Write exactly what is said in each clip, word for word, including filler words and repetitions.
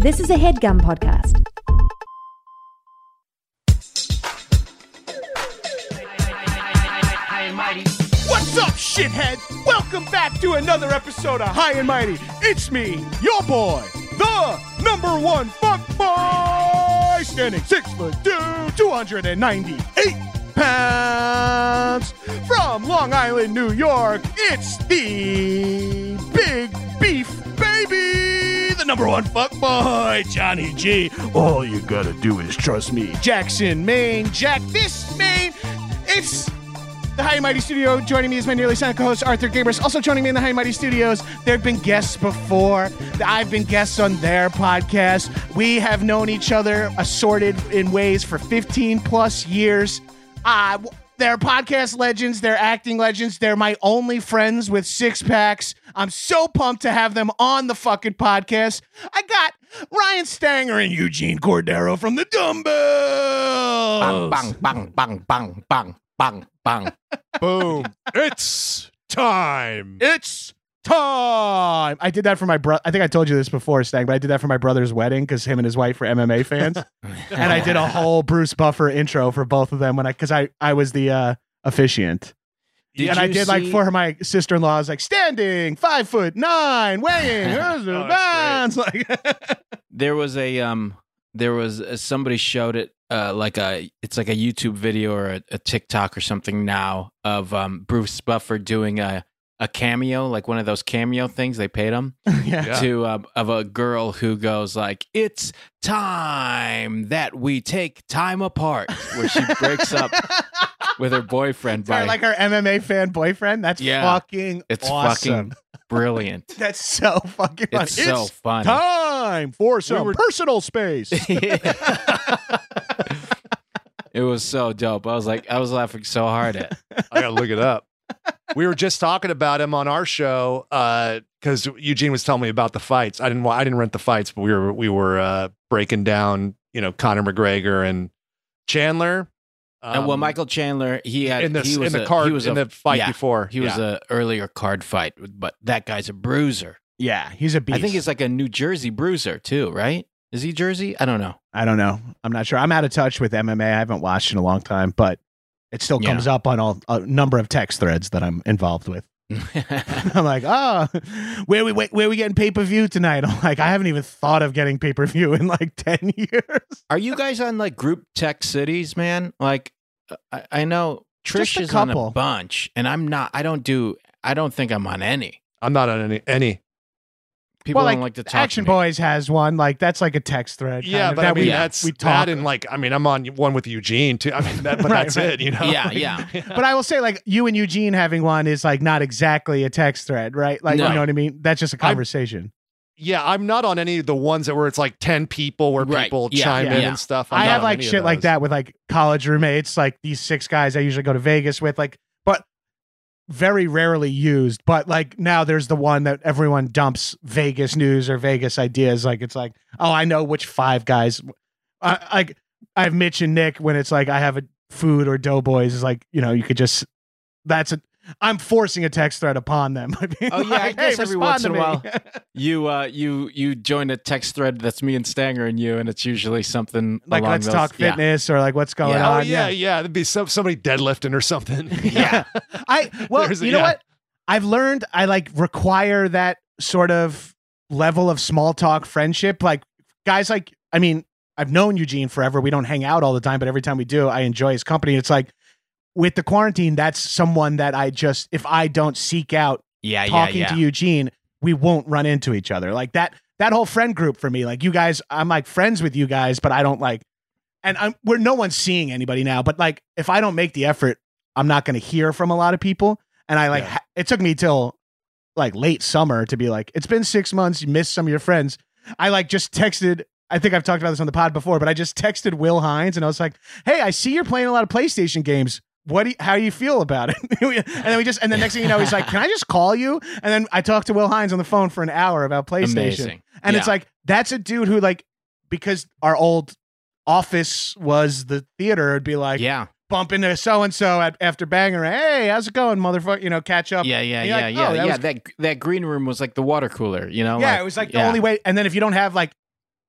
This is a HeadGum podcast. What's up, shitheads? Welcome back to another episode of High and Mighty. It's me, your boy, the number one fuck boy, standing six foot two, two hundred ninety-eight pounds, from Long Island, New York. It's the Big Beef Baby, the number one fuck boy, Johnny G. All you gotta do is trust me. Jackson, Maine, Jack, this Maine. It's the High and Mighty Studio. Joining me is my nearly silent co-host, Arthur Gabris. Also joining me in the High and Mighty Studios, there have been guests before. I've been guests on their podcast. We have known each other assorted in ways for fifteen plus years. Uh, they're podcast legends. They're acting legends. They're my only friends with six packs. I'm so pumped to have them on the fucking podcast. I got Ryan Stanger and Eugene Cordero from the Dumbbells. Bang, bang, bang, bang, bang, bang, bang. Boom. It's time. It's time. I did that for my brother. I think I told you this before, Stang, but I did that for my brother's wedding because him and his wife were M M A fans. And I did a whole Bruce Buffer intro for both of them when I, because I, I was the uh, officiant. Did and I you did like see- for my sister-in-law, I was like standing, five foot nine, weighing, Oh, pounds. Like, There was a um, there was a, somebody showed it uh, like a it's like a YouTube video or a, a TikTok or something now of um Bruce Buffer doing a a cameo, like one of those cameo things they paid him yeah. Yeah. to um, of a girl who goes like, "It's time that we take time apart," where she breaks up with her boyfriend by Sorry, like our M M A fan boyfriend. That's Yeah. fucking it's awesome. fucking brilliant. That's so fucking funny. It's so funny. Time for some were- personal space. It was so dope. I was like, I was laughing so hard at. I gotta look it up. We were just talking about him on our show because Eugene was telling me about the fights. I didn't. wa- I didn't rent the fights, but we were we were uh, breaking down, you know, Conor McGregor and Chandler. And well, Um, Michael Chandler, he had in the he was in the a, card he was in a, the fight yeah, before He was yeah. a earlier card fight, but that guy's a bruiser. Yeah, he's a beast. I think he's like a New Jersey bruiser too, right? Is he Jersey? I don't know. I don't know. I'm not sure. I'm out of touch with M M A. I haven't watched in a long time, but it still Yeah. comes up on all, a number of text threads that I'm involved with. I'm like, oh, where we wait, where we getting pay per view tonight? I'm like, I haven't even thought of getting pay per view in like ten years. Are you guys on like group tech cities, man? Like, I, I know Trish Just a is on couple. a bunch, and I'm not. I don't do. I don't think I'm on any. I'm not on any any. People Well, don't like to talk Action to me. Boys has one. Like that's like a text thread. kind Yeah, of, but that I mean we, that's we that talk. and like I mean I'm on one with Eugene too. I mean, that, but Right, that's right. it. You know. Yeah, Like, yeah. But I will say, like, you and Eugene having one is like not exactly a text thread, right? Like, No. you know what I mean? That's just a I'm- conversation. Yeah, I'm not on any of the ones that where it's like ten people where Right. people Yeah, chime yeah. in Yeah. and stuff. I'm I not have on like any of shit like those. that with like college roommates, like these six guys I usually go to Vegas with, like, but very rarely used. But like now there's the one that everyone dumps Vegas news or Vegas ideas. Like it's like, oh, I know which five guys. I like I have Mitch and Nick when it's like I have a food or Doughboys is like, you know, you could just that's a I'm forcing a text thread upon them. I mean, Oh, yeah, I like, guess hey, every respond once to in a me. while. You uh you you join a text thread that's me and Stanger and you, and it's usually something like along let's those, talk yeah. fitness or like what's going Yeah. Oh on. yeah, yeah. There'd be some somebody deadlifting or something. Yeah. I well, There's- you know yeah. what? I've learned I like require that sort of level of small talk friendship. Like guys like I mean, I've known Eugene forever. We don't hang out all the time, but every time we do, I enjoy his company. It's like with the quarantine, that's someone that I just if I don't seek out Yeah, talking yeah, yeah. to Eugene, we won't run into each other. Like that that whole friend group for me. Like you guys, I'm like friends with you guys, but I don't like and I'm we're no one's seeing anybody now, but like if I don't make the effort, I'm not going to hear from a lot of people. And I like Yeah. ha- it took me till like late summer to be like, it's been six months, you missed some of your friends. I like just texted I think I've talked about this on the pod before, but I just texted Will Hines and I was like, "Hey, I see you're playing a lot of PlayStation games. What do you, how do you feel about it?" And then we just and the next thing you know, he's like, "Can I just call you?" And then I talked to Will Hines on the phone for an hour about PlayStation. Amazing. And it's Yeah. like that's a dude who like because our old office was the theater, it'd be like Yeah. bump into so and so after Banger. Hey, how's it going, motherfucker? You know, catch up. Yeah, yeah, And yeah, you're like, yeah, oh, that yeah. was- That that green room was like the water cooler, you know? yeah, like- it was like the yeah. only way. And then if you don't have like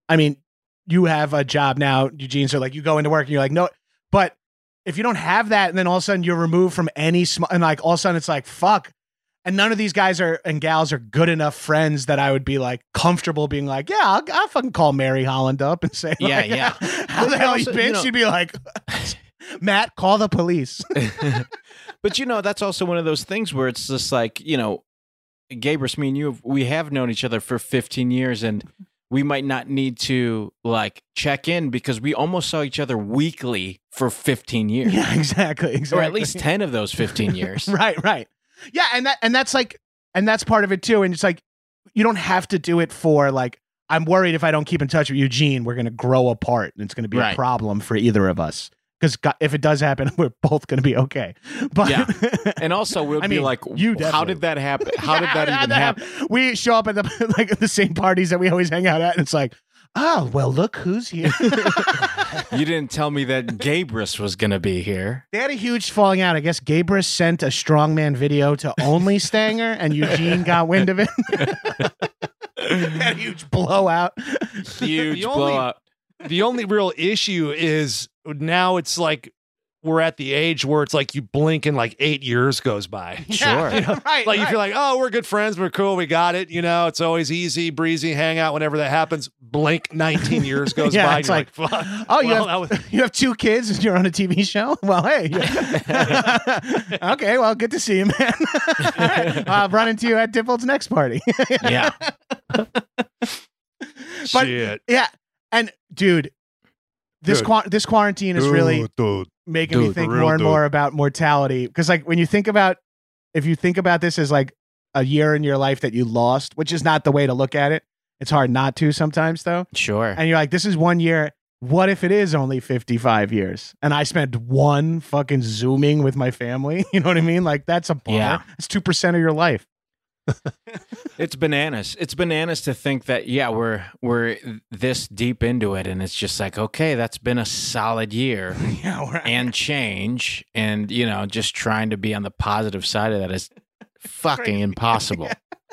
I mean, you have a job now, Eugene. So like you go into work and you're like, no, but if you don't have that, and then all of a sudden you're removed from any sm- and like all of a sudden it's like, fuck. And none of these guys are and gals are good enough friends that I would be like comfortable being like, yeah, I'll, I'll fucking call Mary Holland up and say, Yeah, like, yeah. how the hell you Also, been? you know- She'd be like, Matt, call the police. But you know, that's also one of those things where it's just like, you know, Gabrus, me and you, we have known each other for fifteen years, and we might not need to like check in because we almost saw each other weekly for fifteen years. Yeah, exactly, exactly. Or at least ten of those fifteen years. Right, right. Yeah, and that and that's like and that's part of it too. And it's like you don't have to do it for like I'm worried if I don't keep in touch with Eugene, we're gonna grow apart and it's gonna be Right. a problem for either of us. Because if it does happen, we're both gonna be okay. But Yeah. And also we'll I be mean, like, you how definitely- did that happen? How did that Yeah, even happen? We show up at the like the same parties that we always hang out at, and it's like, oh well, look who's here. You didn't tell me that Gabrus was going to be here. They had a huge falling out. I guess Gabrus sent a strongman video to only Stanger, and Eugene got wind of it. Had a huge blowout. Huge The only- blowout. The only real issue is now it's like we're at the age where it's like you blink and like eight years goes by. Sure. Yeah, right. Like you right. feel like, oh, we're good friends, we're cool, we got it. You know, it's always easy, breezy, hang out whenever that happens. Blink, nineteen years goes Yeah, by. it's And like, you're like, fuck. oh, you Well, have that was- you have two kids and you're on a T V show. Well, hey, okay, well, good to see you, man. All right. I'll run into you at Dippold's next party. Yeah. But- shit. Yeah, and dude, this Dude. qua- this quarantine is really Dude. making me Dude, think for real, more and dude. more about mortality. Because like when you think about, if you think about this as like a year in your life that you lost, which is not the way to look at it. It's hard not to sometimes though. Sure. And you're like, this is one year. What if it is only fifty-five years and I spent one fucking Zooming with my family? You know what I mean? Like that's a bar. Yeah. It's two percent of your life. It's bananas. It's bananas to think that, yeah, we're we're this deep into it, and it's just like, okay, that's been a solid year Yeah. We're, and change, and you know, just trying to be on the positive side of that is fucking impossible.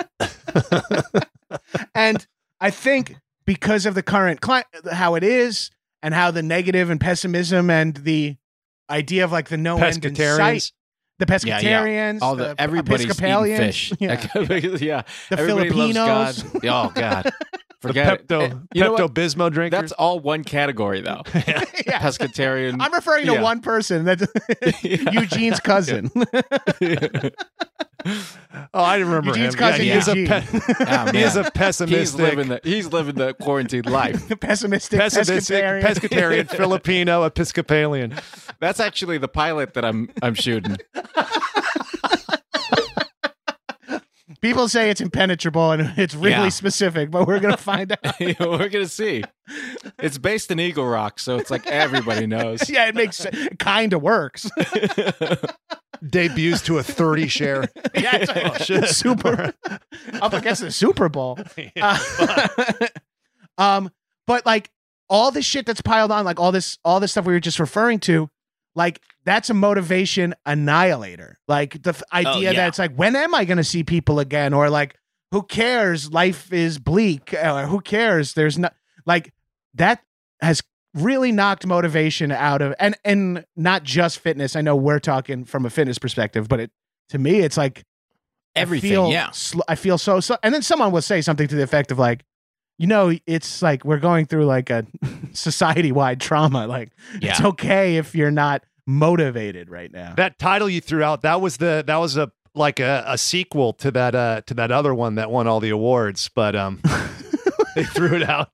and I think because of the current cli- how it is and how the negative and pessimism and the idea of like the no end in sight, Pescatarians. the Yeah, pescatarians, yeah. All the everybody's eating Episcopalians, fish. yeah, yeah. the Everybody Filipinos. loves God. Oh God. The Forget it. Pepto, You know what? Pepto-Bismol drinkers. That's all one category though. Yeah. Pescatarian. I'm referring to Yeah. one person. That's Eugene's cousin. oh, I remember Eugene's him. cousin yeah, he is a Eugene. pe- Ah, he is man. a pessimistic, He's living the he's living the quarantine life. Pessimistic, pessimistic, pescatarian. pescatarian, Filipino, Episcopalian. That's actually the pilot that I'm I'm shooting. People say it's impenetrable and it's really Yeah. specific, but we're gonna find out. We're gonna see. It's based in Eagle Rock, so it's like everybody knows. Yeah, it makes it kind of works. Debuts to a thirty share. Yeah, it's like Oh, shit. super up against the Super Bowl. Uh, um, but like all this shit that's piled on, like all this, all this stuff we were just referring to, like that's a motivation annihilator. Like the f- idea yeah. that it's like, when am I going to see people again? Or like, who cares? Life is bleak. Or who cares? There's not like that has really knocked motivation out of, and and not just fitness. I know we're talking from a fitness perspective, but it to me, it's like Everything, I feel, yeah. sl- I feel so, so. And then someone will say something to the effect of like, you know, it's like we're going through like a society-wide trauma. Like it's Yeah. okay if you're not motivated right now. That title you threw out, that was the that was a like a, a sequel to that uh to that other one that won all the awards, but um they threw it out.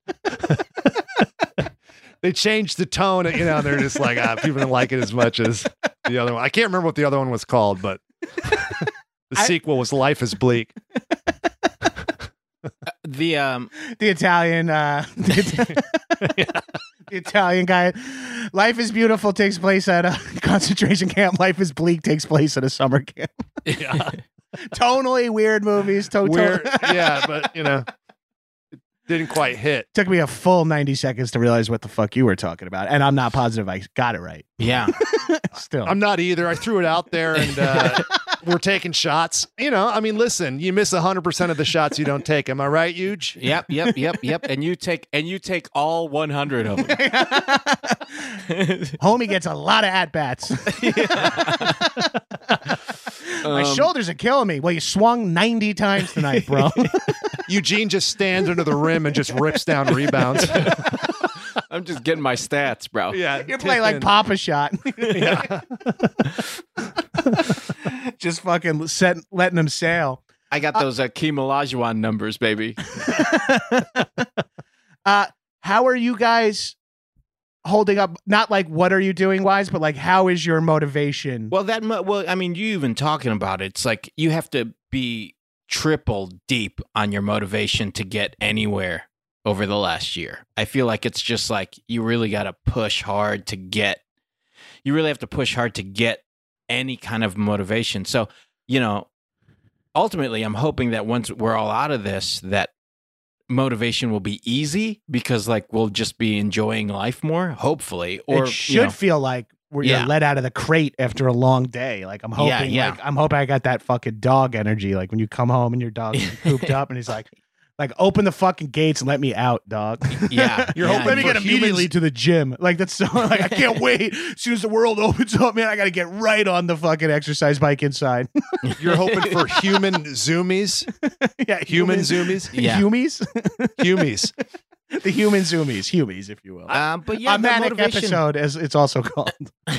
They changed the tone, you know, they're just like, ah, people didn't like it as much as the other one. I can't remember what the other one was called, but the I- sequel was Life is Bleak. The um The Italian, uh, the, Ita- the Italian guy. Life is Beautiful takes place at a concentration camp. Life is Bleak takes place at a summer camp. Yeah. Tonally weird movies. To- Weird, to- yeah, but you know, it didn't quite hit. Took me a full ninety seconds to realize what the fuck you were talking about. And I'm not positive I got it right. yeah. Still. I'm not either. I threw it out there, and uh, we're taking shots. You know, I mean, listen, you miss one hundred percent of the shots you don't take. Am I right, Huge? Yep, yep, yep, yep. And you take and you take all one hundred of them. Homie gets a lot of at-bats. My Um, shoulders are killing me. Well, you swung ninety times tonight, bro. Eugene just stands under the rim and just rips down rebounds. I'm just getting my stats, bro. Yeah, You play like Papa Shot. Yeah. Just fucking set, letting him sail. I got those Akeem Olajuwon numbers, baby. Uh, how are you guys holding up? Not like what are you doing wise, but like how is your motivation? Well, that mu- well, I mean, you even talking about it, it's like you have to be triple deep on your motivation to get anywhere over the last year. I feel like it's just like you really got to push hard to get. You really have to push hard to get any kind of motivation. So, you know, ultimately, I'm hoping that once we're all out of this, that motivation will be easy because like we'll just be enjoying life more, hopefully. Or it should you know, feel like where Yeah. you're let out of the crate after a long day. Like I'm hoping, Yeah, yeah. like I'm hoping I got that fucking dog energy. Like when you come home and your dog's cooped up and he's like, like open the fucking gates and let me out, dog. Yeah, You're yeah, hoping. Let me for get immediately humans- to the gym. Like that's so. Like I can't wait. As soon as the world opens up, man, I got to get right on the fucking exercise bike inside. You're hoping for human zoomies, Yeah, human zoomies, Yeah. humies, humies. the human zoomies, humies, if you will. Um, but yeah, a the manic motivation, episode, as it's also called.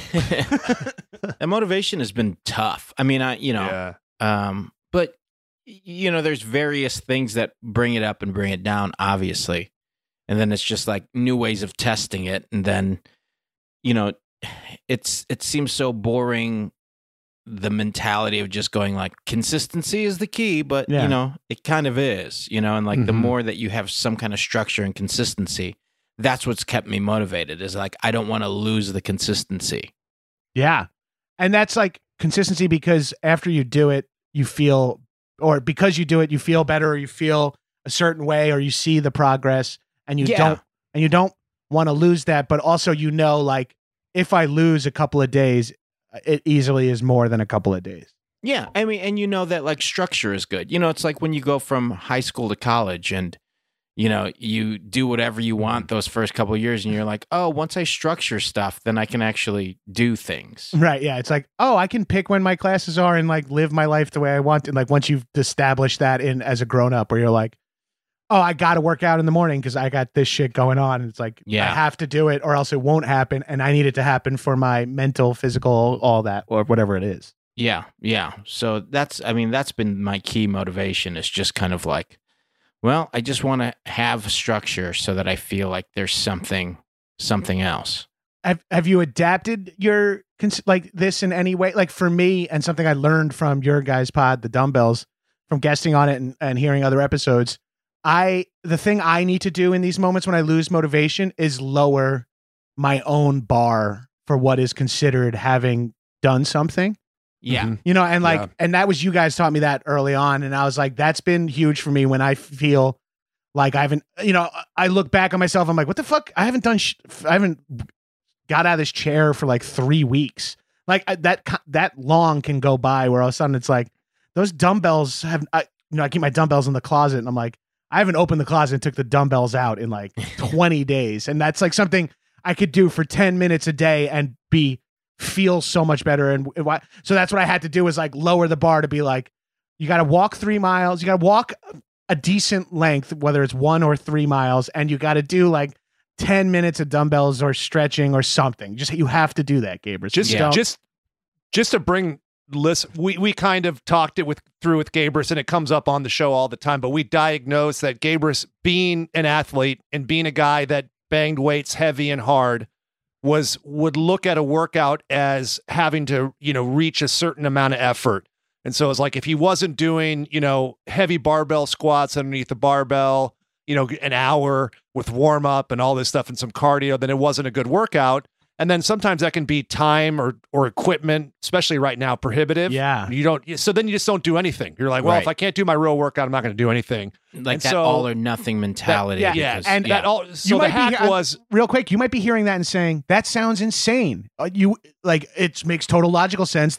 that motivation has been tough. I mean, I you know, Yeah. um, but y- you know, there's various things that bring it up and bring it down, obviously, and then it's just like new ways of testing it, and then you know, it's it seems so boring. The mentality of just going like consistency is the key, but Yeah. you know, it kind of is, you know, and like the Mhm. more that you have some kind of structure and consistency, that's what's kept me motivated is like, I don't want to lose the consistency. Yeah. And that's like consistency because after you do it, you feel, or because you do it, you feel better, or you feel a certain way, or you see the progress and you Yeah. don't, and you don't want to lose that. But also, you know, like if I lose a couple of days, it easily is more than a couple of days. Yeah. I mean, and you know that like structure is good. You know, it's like when you go from high school to college and, you know, you do whatever you want those first couple of years and you're like, oh, once I structure stuff, then I can actually do things. Right. Yeah. It's like, oh, I can pick when my classes are and like live my life the way I want. And like once you've established that in as a grown up, where you're like, oh, I got to work out in the morning because I got this shit going on. And it's like, Yeah. I have to do it or else it won't happen. And I need it to happen for my mental, physical, all that, or whatever it is. Yeah. Yeah. So that's, I mean, that's been my key motivation is just kind of like, well, I just want to have structure so that I feel like there's something, something else. Have, have you adapted your, cons- like this in any way? Like for me, and something I learned from your guys' pod, the Dumbbells, from guesting on it and, and hearing other episodes, I the thing I need to do in these moments when I lose motivation is lower my own bar for what is considered having done something. Yeah. Mhm. You know, and like Yeah. and that was you guys taught me that early on, and I was like, that's been huge for me when I feel like I haven't, you know, I look back on myself, I'm like, what the fuck? I haven't done sh- I haven't got out of this chair for like three weeks. Like I- that co- that long can go by where all of a sudden it's like those dumbbells have I, you know, I keep my dumbbells in the closet and I'm like, I haven't opened the closet and took the dumbbells out in like twenty days. And that's like something I could do for ten minutes a day and be feel so much better. And, and why, so that's what I had to do is like lower the bar to be like, you got to walk three miles. You got to walk a decent length, whether it's one or three miles. And you got to do like ten minutes of dumbbells or stretching or something. Just, you have to do that, Gabriel. Just, Yeah. just, just to bring listen, we we kind of talked it with through with Gabrus, and it comes up on the show all the time. But we diagnosed that Gabrus, being an athlete and being a guy that banged weights heavy and hard, was would look at a workout as having to you know reach a certain amount of effort. And so it's like if he wasn't doing you know heavy barbell squats underneath the barbell, you know, an hour with warm up and all this stuff and some cardio, then it wasn't a good workout. And then sometimes that can be time or or equipment, especially right now, prohibitive. Yeah. You don't, so then you just don't do anything. You're like, well, Right. if I can't do my real workout, I'm not going to do anything. Like And that so- all or nothing mentality. yeah, Yeah. because- And yeah. that all, so might the be hack here- was, Real quick, you might be hearing that and saying, that sounds insane. Uh, you like, it makes total logical sense that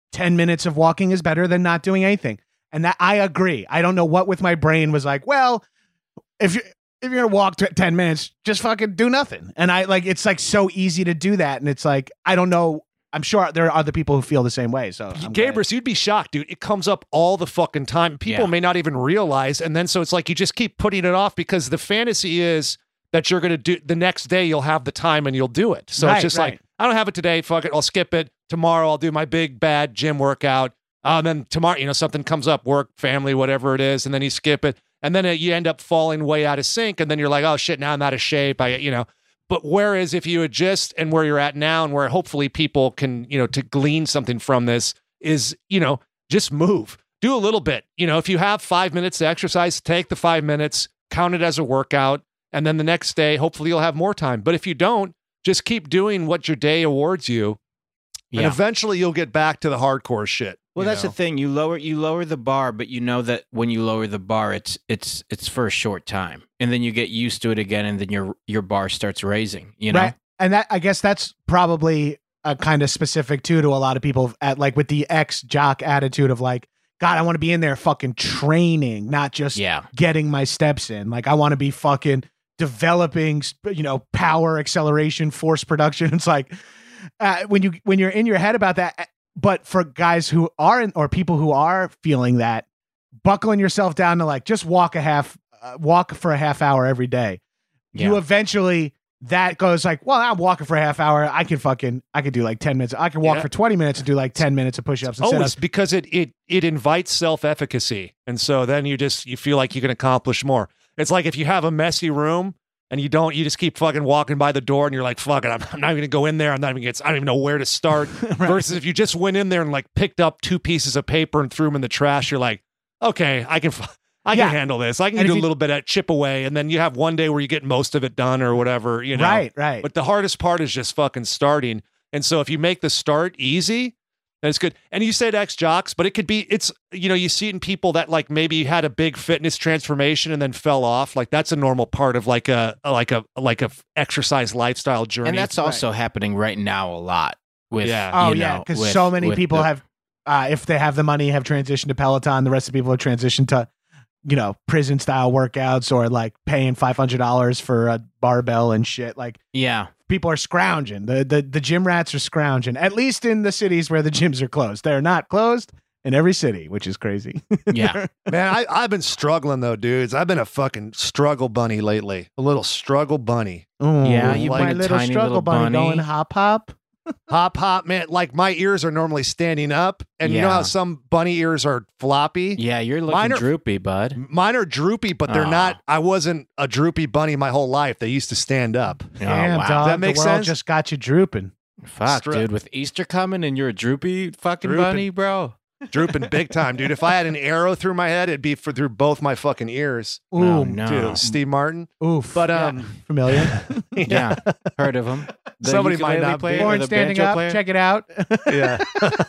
ten minutes of walking is better than not doing anything. And that I agree. I don't know what with my brain was like, well, if you if you're gonna walk t- ten minutes, just fucking do nothing. And I like it's like so easy to do that. And it's like, I don't know. I'm sure there are other people who feel the same way. So Gabrus, you'd be shocked, dude. It comes up all the fucking time. People Yeah. may not even realize. And then so it's like you just keep putting it off because the fantasy is that you're going to do the next day, you'll have the time and you'll do it. So Right, it's just right. like, I don't have it today. Fuck it. I'll skip it. Tomorrow I'll do my big bad gym workout. Um, then tomorrow, you know, something comes up, work, family, whatever it is. And then you skip it. And then it, you end up falling way out of sync. And then you're like, oh shit, now I'm out of shape. I, you know, but whereas if you adjust and where you're at now and where hopefully people can, you know, to glean something from this is, you know, just move, do a little bit. You know, if you have five minutes to exercise, take the five minutes, count it as a workout. And then the next day, hopefully you'll have more time. But if you don't, just keep doing what your day awards you. Yeah. And eventually you'll get back to the hardcore shit. Well, you that's know? the thing. You lower you lower the bar, but you know that when you lower the bar, it's it's it's for a short time, and then you get used to it again, and then your your bar starts raising. You know, right. And that I guess that's probably a kind of specific too to a lot of people at like with the ex jock attitude of like, God, I want to be in there fucking training, not just yeah, getting my steps in. Like I want to be fucking developing, you know, power, acceleration, force production. It's like uh, when you when you're in your head about that. But for guys who aren't, or people who are feeling that, buckling yourself down to like just walk a half, uh, walk for a half hour every day. Yeah. You eventually that goes like, well, I'm walking for a half hour. I can fucking, I could do like ten minutes. I can walk Yeah. for twenty minutes and do like ten minutes of push-ups. And Always sit-ups. because it it it invites self-efficacy. And so then you just you feel like you can accomplish more. It's like if you have a messy room and you don't, you just keep fucking walking by the door and you're like, fuck it, I'm, I'm not even gonna go in there. I'm not even gonna, I don't even know where to start. Right. Versus if you just went in there and like picked up two pieces of paper and threw them in the trash, you're like, okay, I can f- I can Yeah. handle this. I can And do if a you- little bit of chip away. And then you have one day where you get most of it done or whatever, you know. Right, right. But the hardest part is just fucking starting. And so if you make the start easy, then it's good. And you said ex jocks, but it could be, it's, you know, you see it in people that like maybe had a big fitness transformation and then fell off. Like that's a normal part of like a, like a, like a exercise lifestyle journey. and that's also happening right now a lot. With Yeah. Oh you yeah, know, because with- so many with people the- have, uh, if they have the money, have transitioned to Peloton. The rest of the people have transitioned to, you know, prison style workouts or like paying five hundred dollars for a barbell and shit. Like yeah. people are scrounging. The, the the gym rats are scrounging. At least in the cities where the gyms are closed. They're not closed in every city, which is crazy. Yeah. Man, I, I've been struggling though, dudes. I've been a fucking struggle bunny lately. A little struggle bunny. Ooh, Yeah, you've my been a little tiny struggle little bunny, bunny. going hop hop. Hop, hop, man. Like my ears are normally standing up. And you know Yeah. how some bunny ears are floppy? Yeah, you're looking Mine are- droopy, bud. Mine are droopy, but they're Aw. not. I wasn't a droopy bunny my whole life. They used to stand up. Oh, Damn, wow. dog. That make the world sense? just got you drooping. Fuck, Stri- dude. With Easter coming and you're a droopy fucking Drooping. bunny, bro. Drooping big time, dude. If I had an arrow through my head, it'd be for through both my fucking ears. Ooh, Oh, no. Dude, Steve Martin. oof. But Yeah. um, Familiar. Yeah, heard of him. The Somebody might ukulele not be. player or Born the standing banjo up. player? Check it out. yeah,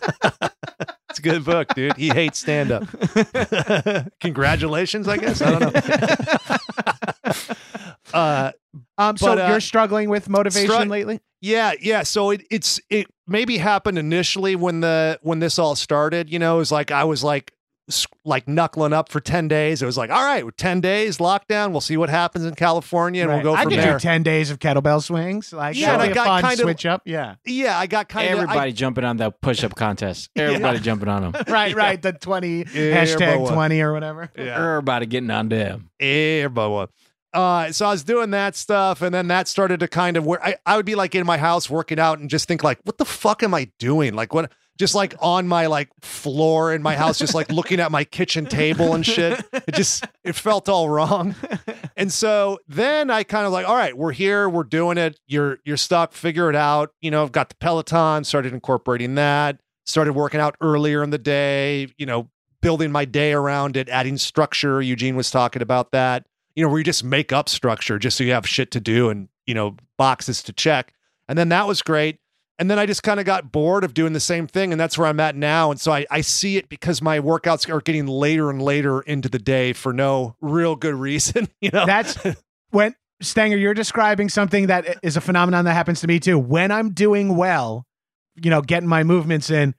it's a good book, dude. He hates stand up. Congratulations, I guess. I don't know. uh, Um, so But, uh, you're struggling with motivation stru- lately? Yeah, yeah. So it it's it maybe happened initially when the when this all started. You know, it was like I was like s- like knuckling up for ten days. It was like, all right, ten days lockdown. We'll see what happens in California, and Right. we'll go I from could there. do ten days of kettlebell swings. Like, Yeah, yeah, and I a got fun kind of- switch up. Yeah, Yeah, I got kind Everybody jumping on that push-up contest. Everybody jumping on them. right, right. The twenty Yeah, hashtag boy. twenty or whatever. of yeah. Everybody getting on them. Everybody. Uh, so I was doing that stuff, and then that started to kind of where I, I would be like in my house working out and just think like, what the fuck am I doing? Like what? Just like on my like floor in my house, just like looking at my kitchen table and shit. It just it felt all wrong. And so then I kind of like, all right, we're here, we're doing it. You're you're stuck. Figure it out. You know, I've got the Peloton. Started incorporating that. Started working out earlier in the day. You know, building my day around it, adding structure. Eugene was talking about that. You know, where you just make up structure just so you have shit to do and, you know, boxes to check. And then that was great. And then I just kind of got bored of doing the same thing. And that's where I'm at now. And so I, I see it because my workouts are getting later and later into the day for no real good reason. You know, That's when Stanger, you're describing something that is a phenomenon that happens to me too. When I'm doing well, you know, getting my movements in,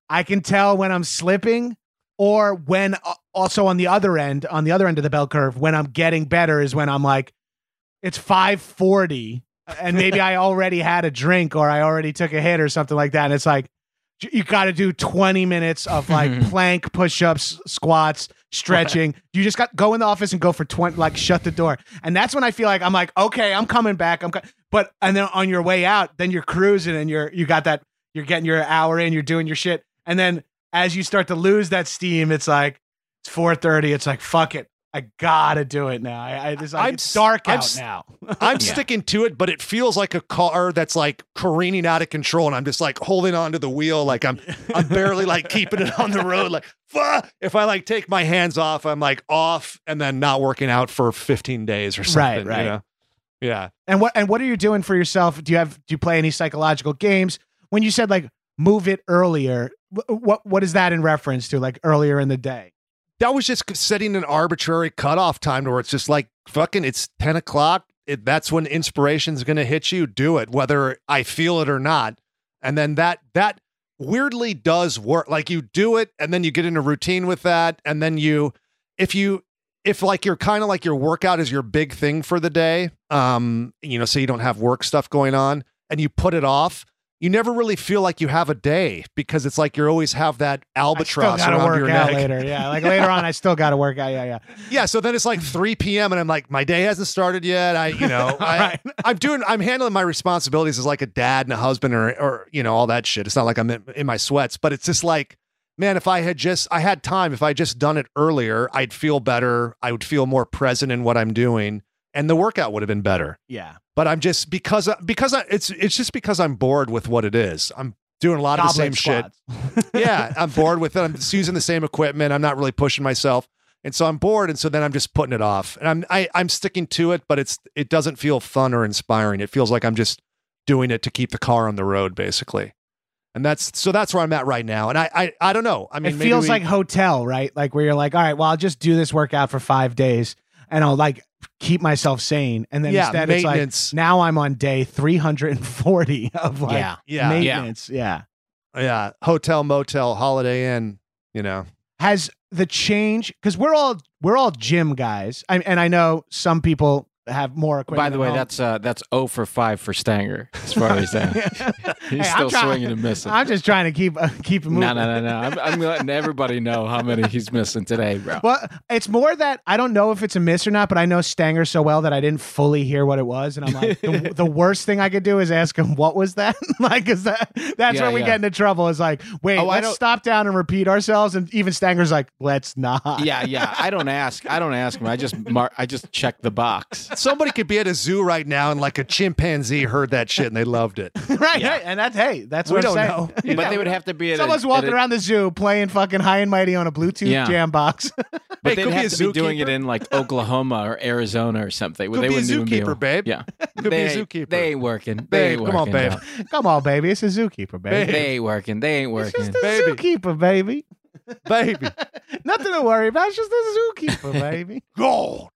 I can tell when I'm slipping, or when uh, also on the other end, on the other end of the bell curve, when I'm getting better is when I'm like, it's five forty and maybe I already had a drink or I already took a hit or something like that. And it's like, you got to do twenty minutes of like plank, push-ups, squats, stretching. You just got go in the office and go for twenty, like shut the door. And that's when I feel like I'm like, okay, I'm coming back. I'm, co-. but and then on your way out, then you're cruising and you're you got that. You're getting your hour in. You're doing your shit. And then as you start to lose that steam, it's like it's four thirty. It's like fuck it. I gotta do it now. I, I just like, I'm it's dark I'm, out now. I'm Yeah. sticking to it, but it feels like a car that's like careening out of control, and I'm just like holding onto the wheel, like I'm I'm barely like keeping it on the road. Like, fuck. If I like take my hands off, I'm like off, and then not working out for fifteen days or something. Right, right. You know? Yeah. And what and what are you doing for yourself? Do you have do you play any psychological games? When you said like move it earlier, wh- what what is that in reference to? Like earlier in the day? That was just setting an arbitrary cutoff time where it's just like, fucking, it's ten o'clock. It, that's when inspiration's going to hit you. Do it, whether I feel it or not. And then that, that weirdly does work. Like you do it and then you get in a routine with that. And then you, if you, if like you're kind of like your workout is your big thing for the day, um, you know, so you don't have work stuff going on and you put it off, you never really feel like you have a day because it's like you always have that albatross I still gotta around work your out neck. later. Yeah, like later on, I still got to work out. Yeah, yeah. Yeah, so then it's like three p.m. and I'm like, my day hasn't started yet. I, you know, I, Right. I'm doing, I'm handling my responsibilities as like a dad and a husband or, or you know, all that shit. It's not like I'm in, in my sweats, but it's just like, man, if I had just, I had time, if I had just done it earlier, I'd feel better. I would feel more present in what I'm doing, and the workout would have been better. Yeah. But I'm just because because I, it's it's just because I'm bored with what it is. I'm doing a lot of the same Goblet shit. Yeah, I'm bored with it. I'm just using the same equipment. I'm not really pushing myself, and so I'm bored. And so then I'm just putting it off, and I'm I, I'm sticking to it. But it's it doesn't feel fun or inspiring. It feels like I'm just doing it to keep the car on the road, basically. And that's so that's where I'm at right now. And I I, I don't know. I mean, It maybe feels we- like hotel, right? Like where you're like, all right, well, I'll just do this workout for five days and I'll like keep myself sane. And then Yeah, instead it's like, maintenance. now I'm on day three hundred forty of like Yeah. Yeah. maintenance. Yeah. yeah, hotel, motel, Holiday Inn. You know, Has the change, because we're all we're all gym guys. I, and I know some people have more equipment. By the at way, home. that's uh, that's zero for five for Stanger as far as that. He's Hey, I'm still trying- swinging and missing. I'm just trying to keep uh, keep it moving. No, no, no, no. I'm, I'm letting everybody know how many he's missing today, bro. Well, it's more that I don't know if it's a miss or not, but I know Stanger so well that I didn't fully hear what it was, and I'm like, the, the worst thing I could do is ask him what was that. Like, is that that's Yeah, where we yeah. get into trouble? Is like, wait, Oh, I let's don't- stop down and repeat ourselves, and even Stanger's like, let's not. Yeah, yeah. I don't ask. I don't ask him. I just mar- I just check the box. somebody could be at a zoo right now and like a chimpanzee heard that shit and they loved it. right, Yeah. right, and that's hey, that's We what I'm don't saying. know. But they would have to be at Someone's a, walking at a, around the zoo playing fucking High and Mighty on a Bluetooth Yeah. jam box. But Hey, they'd could be have a to be doing it zookeeper. in like Oklahoma or Arizona or something. Could they be a wouldn't even be zookeeper, able- babe. Yeah, Could be they a ain't- zookeeper. They ain't working. They Babe, ain't come on, working, babe. no. Come on, baby, it's a zookeeper, baby. They ain't working. They ain't It's working. just a Baby. zookeeper, baby. Baby. Nothing to worry about. It's just a zookeeper, baby. God.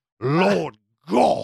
Lord God.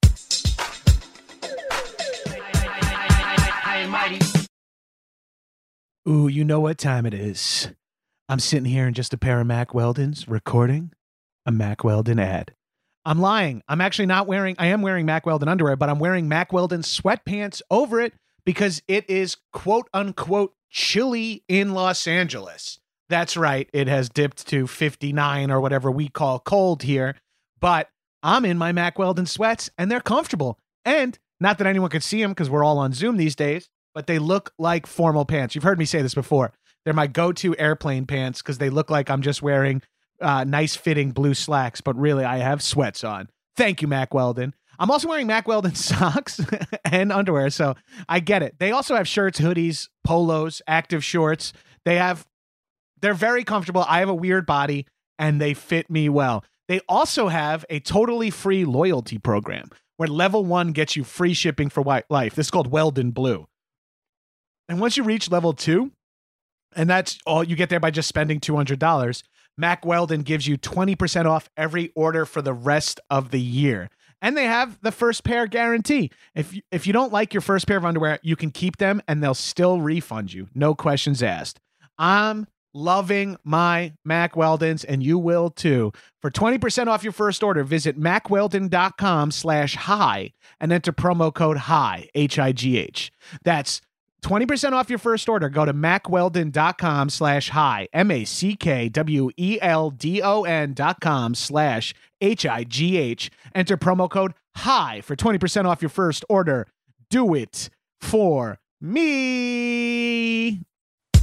Ooh, you know what time it is. I'm sitting here in just a pair of Mack Weldons recording a Mack Weldon ad. I'm lying. I'm actually not wearing, I am wearing Mack Weldon underwear, but I'm wearing Mack Weldon sweatpants over it because it is quote unquote chilly in Los Angeles. That's right. It has dipped to fifty-nine or whatever we call cold here, but I'm in my Mack Weldon sweats and they're comfortable. And not that anyone could see them because we're all on Zoom these days, but they look like formal pants. You've heard me say this before. They're my go-to airplane pants because they look like I'm just wearing uh, nice fitting blue slacks, but really I have sweats on. Thank you, Mack Weldon. I'm also wearing Mack Weldon socks and underwear, so I get it. They also have shirts, hoodies, polos, active shorts. They have, they're very comfortable. I have a weird body and they fit me well. They also have a totally free loyalty program where level one gets you free shipping for white life. This is called Weldon Blue. And once you reach level two, and that's all you get there by just spending two hundred dollars, Mack Weldon gives you twenty percent off every order for the rest of the year. And they have the first pair guarantee. If you, if you don't like your first pair of underwear, you can keep them and they'll still refund you. No questions asked. I'm loving my Mack Weldons, and you will too. For twenty percent off your first order, visit mack weldon dot com slash high and enter promo code HIGH, H I G H. That's twenty percent off your first order. Go to mack weldon dot com slash high, M A C K W E L D O N dot com slash H I G H. Enter promo code HIGH for twenty percent off your first order. Do it for me.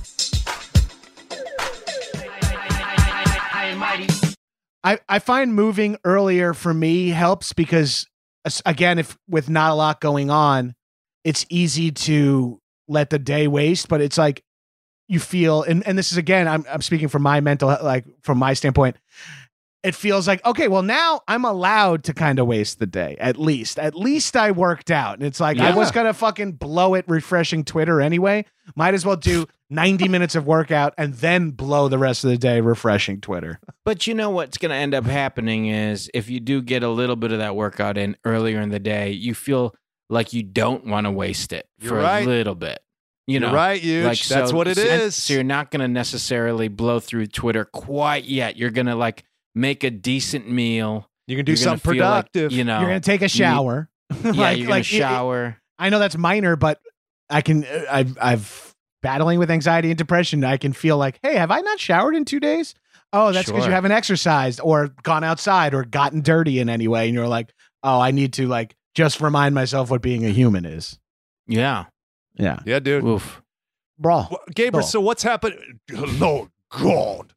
I, I find moving earlier for me helps because, again, if with not a lot going on, it's easy to let the day waste, but it's like you feel, and, and this is, again, I'm, I'm speaking from my mental, like from my standpoint, it feels like, okay, well now I'm allowed to kind of waste the day. At least, at least I worked out. And it's like, Yeah. I was going to fucking blow it refreshing Twitter anyway. Might as well do ninety minutes of workout and then blow the rest of the day refreshing Twitter. But you know what's going to end up happening is if you do get a little bit of that workout in earlier in the day, you feel like you don't want to waste it You're for right. a little bit. You know, You're right, Huge. like, That's so- what it so- is. So you're not going to necessarily blow through Twitter quite yet. You're going to like make a decent meal. You can do You're gonna something feel like, productive. you know, You're going to take a shower. yeah, like, you're going like to it- shower. I know that's minor, but I can, uh, I've, I've battling with anxiety and depression. I can feel like, hey, have I not showered in two days? Oh, that's because Sure. you haven't exercised or gone outside or gotten dirty in any way. And you're like, oh, I need to like just remind myself what being a human is. Yeah. Yeah. yeah, dude. Oof. Bro. Well, Gabriel, Oh. so what's happened? Lord God.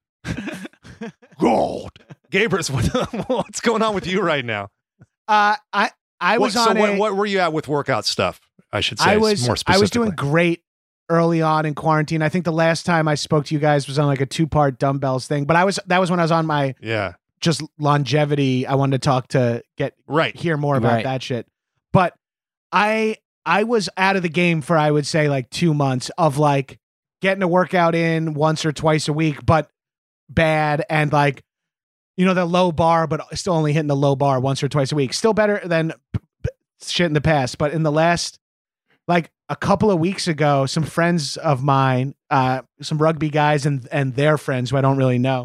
God. Gabriel, what, what's going on with you right now? Uh, I, I What, was so on what, a, what were you at with workout stuff? I should say I was, more I specifically. was doing great early on in quarantine. I think the last time I spoke to you guys was on like a two part dumbbells thing, but I was, that was when I was on my Yeah. just longevity. I wanted to talk to get, Right. hear more about Right. that shit. But I I was out of the game for I would say like two months of like getting a workout in once or twice a week, but bad and like, you know, the low bar, but still only hitting the low bar once or twice a week. Still better than p- p- shit in the past. But in the last like a couple of weeks ago, some friends of mine, uh, some rugby guys and and their friends who I don't really know,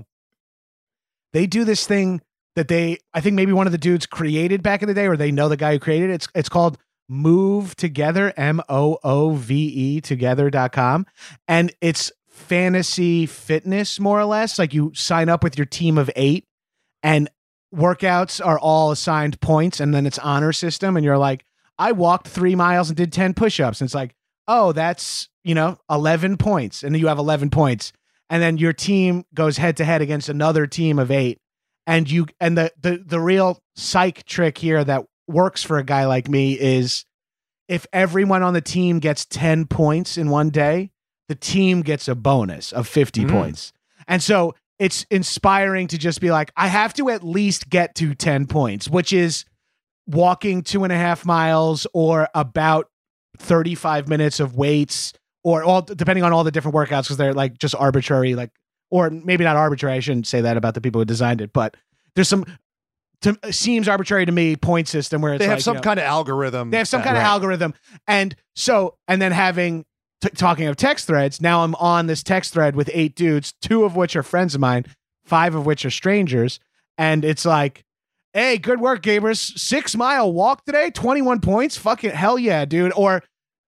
they do this thing that they, I think maybe one of the dudes created back in the day, or they know the guy who created it. It's it's called Move Together, M O O V E together dot com. And it's fantasy fitness, more or less. Like you sign up with your team of eight and workouts are all assigned points, and then it's honor system. And you're like, I walked three miles and did ten push-ups. And it's like, oh, that's, you know, eleven points. And then you have eleven points. And then your team goes head to head against another team of eight. And you, and the, the, the real psych trick here that works for a guy like me is if everyone on the team gets ten points in one day, the team gets a bonus of fifty Mm. points. And so it's inspiring to just be like, I have to at least get to ten points, which is walking two and a half miles or about thirty-five minutes of weights, or all depending on all the different workouts, because they're like just arbitrary, like, or maybe not arbitrary. I shouldn't say that about the people who designed it, but there's some, to, seems arbitrary to me, point system where it's They have like, some you know, kind of algorithm. they have some that- kind of right. algorithm. And so, and then having, t- talking of text threads, now I'm on this text thread with eight dudes, two of which are friends of mine, five of which are strangers. And it's like, hey, good work, gamers. Six mile walk today, twenty-one points. Fucking hell yeah, dude. Or,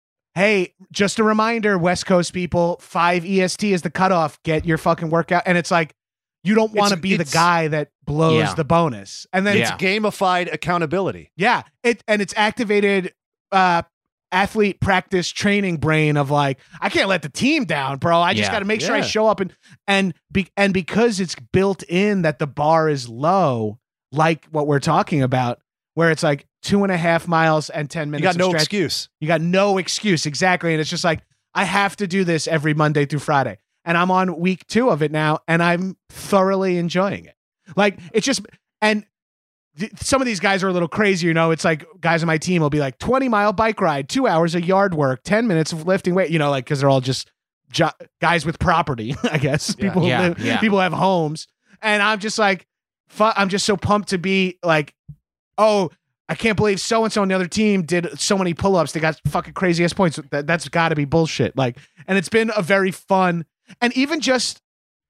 hey, just a reminder, West Coast people, five E S T is the cutoff. Get your fucking workout. And it's like, you don't want to It's- be the it's- guy that blows Yeah. the bonus. And then Yeah. it's Gamified accountability. yeah, it and it's activated uh athlete practice training brain of like, I can't let the team down, bro. I just Yeah. got to make sure I Yeah. show up and and be, and because it's built in that the bar is low, like what we're talking about, where it's like two and a half miles and ten You minutes. got of no stretch. excuse. You got no excuse, exactly. And it's just like, I have to do this every Monday through Friday. And I'm on week two of it now, and I'm thoroughly enjoying it. Like, it's just, and th- some of these guys are a little crazy, you know. It's like guys on my team will be like twenty mile bike ride, two hours of yard work, ten minutes of lifting weight, you know, like, because they're all just jo- guys with property, I guess. Yeah. People, who Yeah, live, yeah. people have homes. And I'm just like, fu- I'm just so pumped to be like, oh, I can't believe so and so on the other team did so many pull ups. They got fucking crazy ass points. That, that's got to be bullshit. Like, and it's been a very fun. And even just,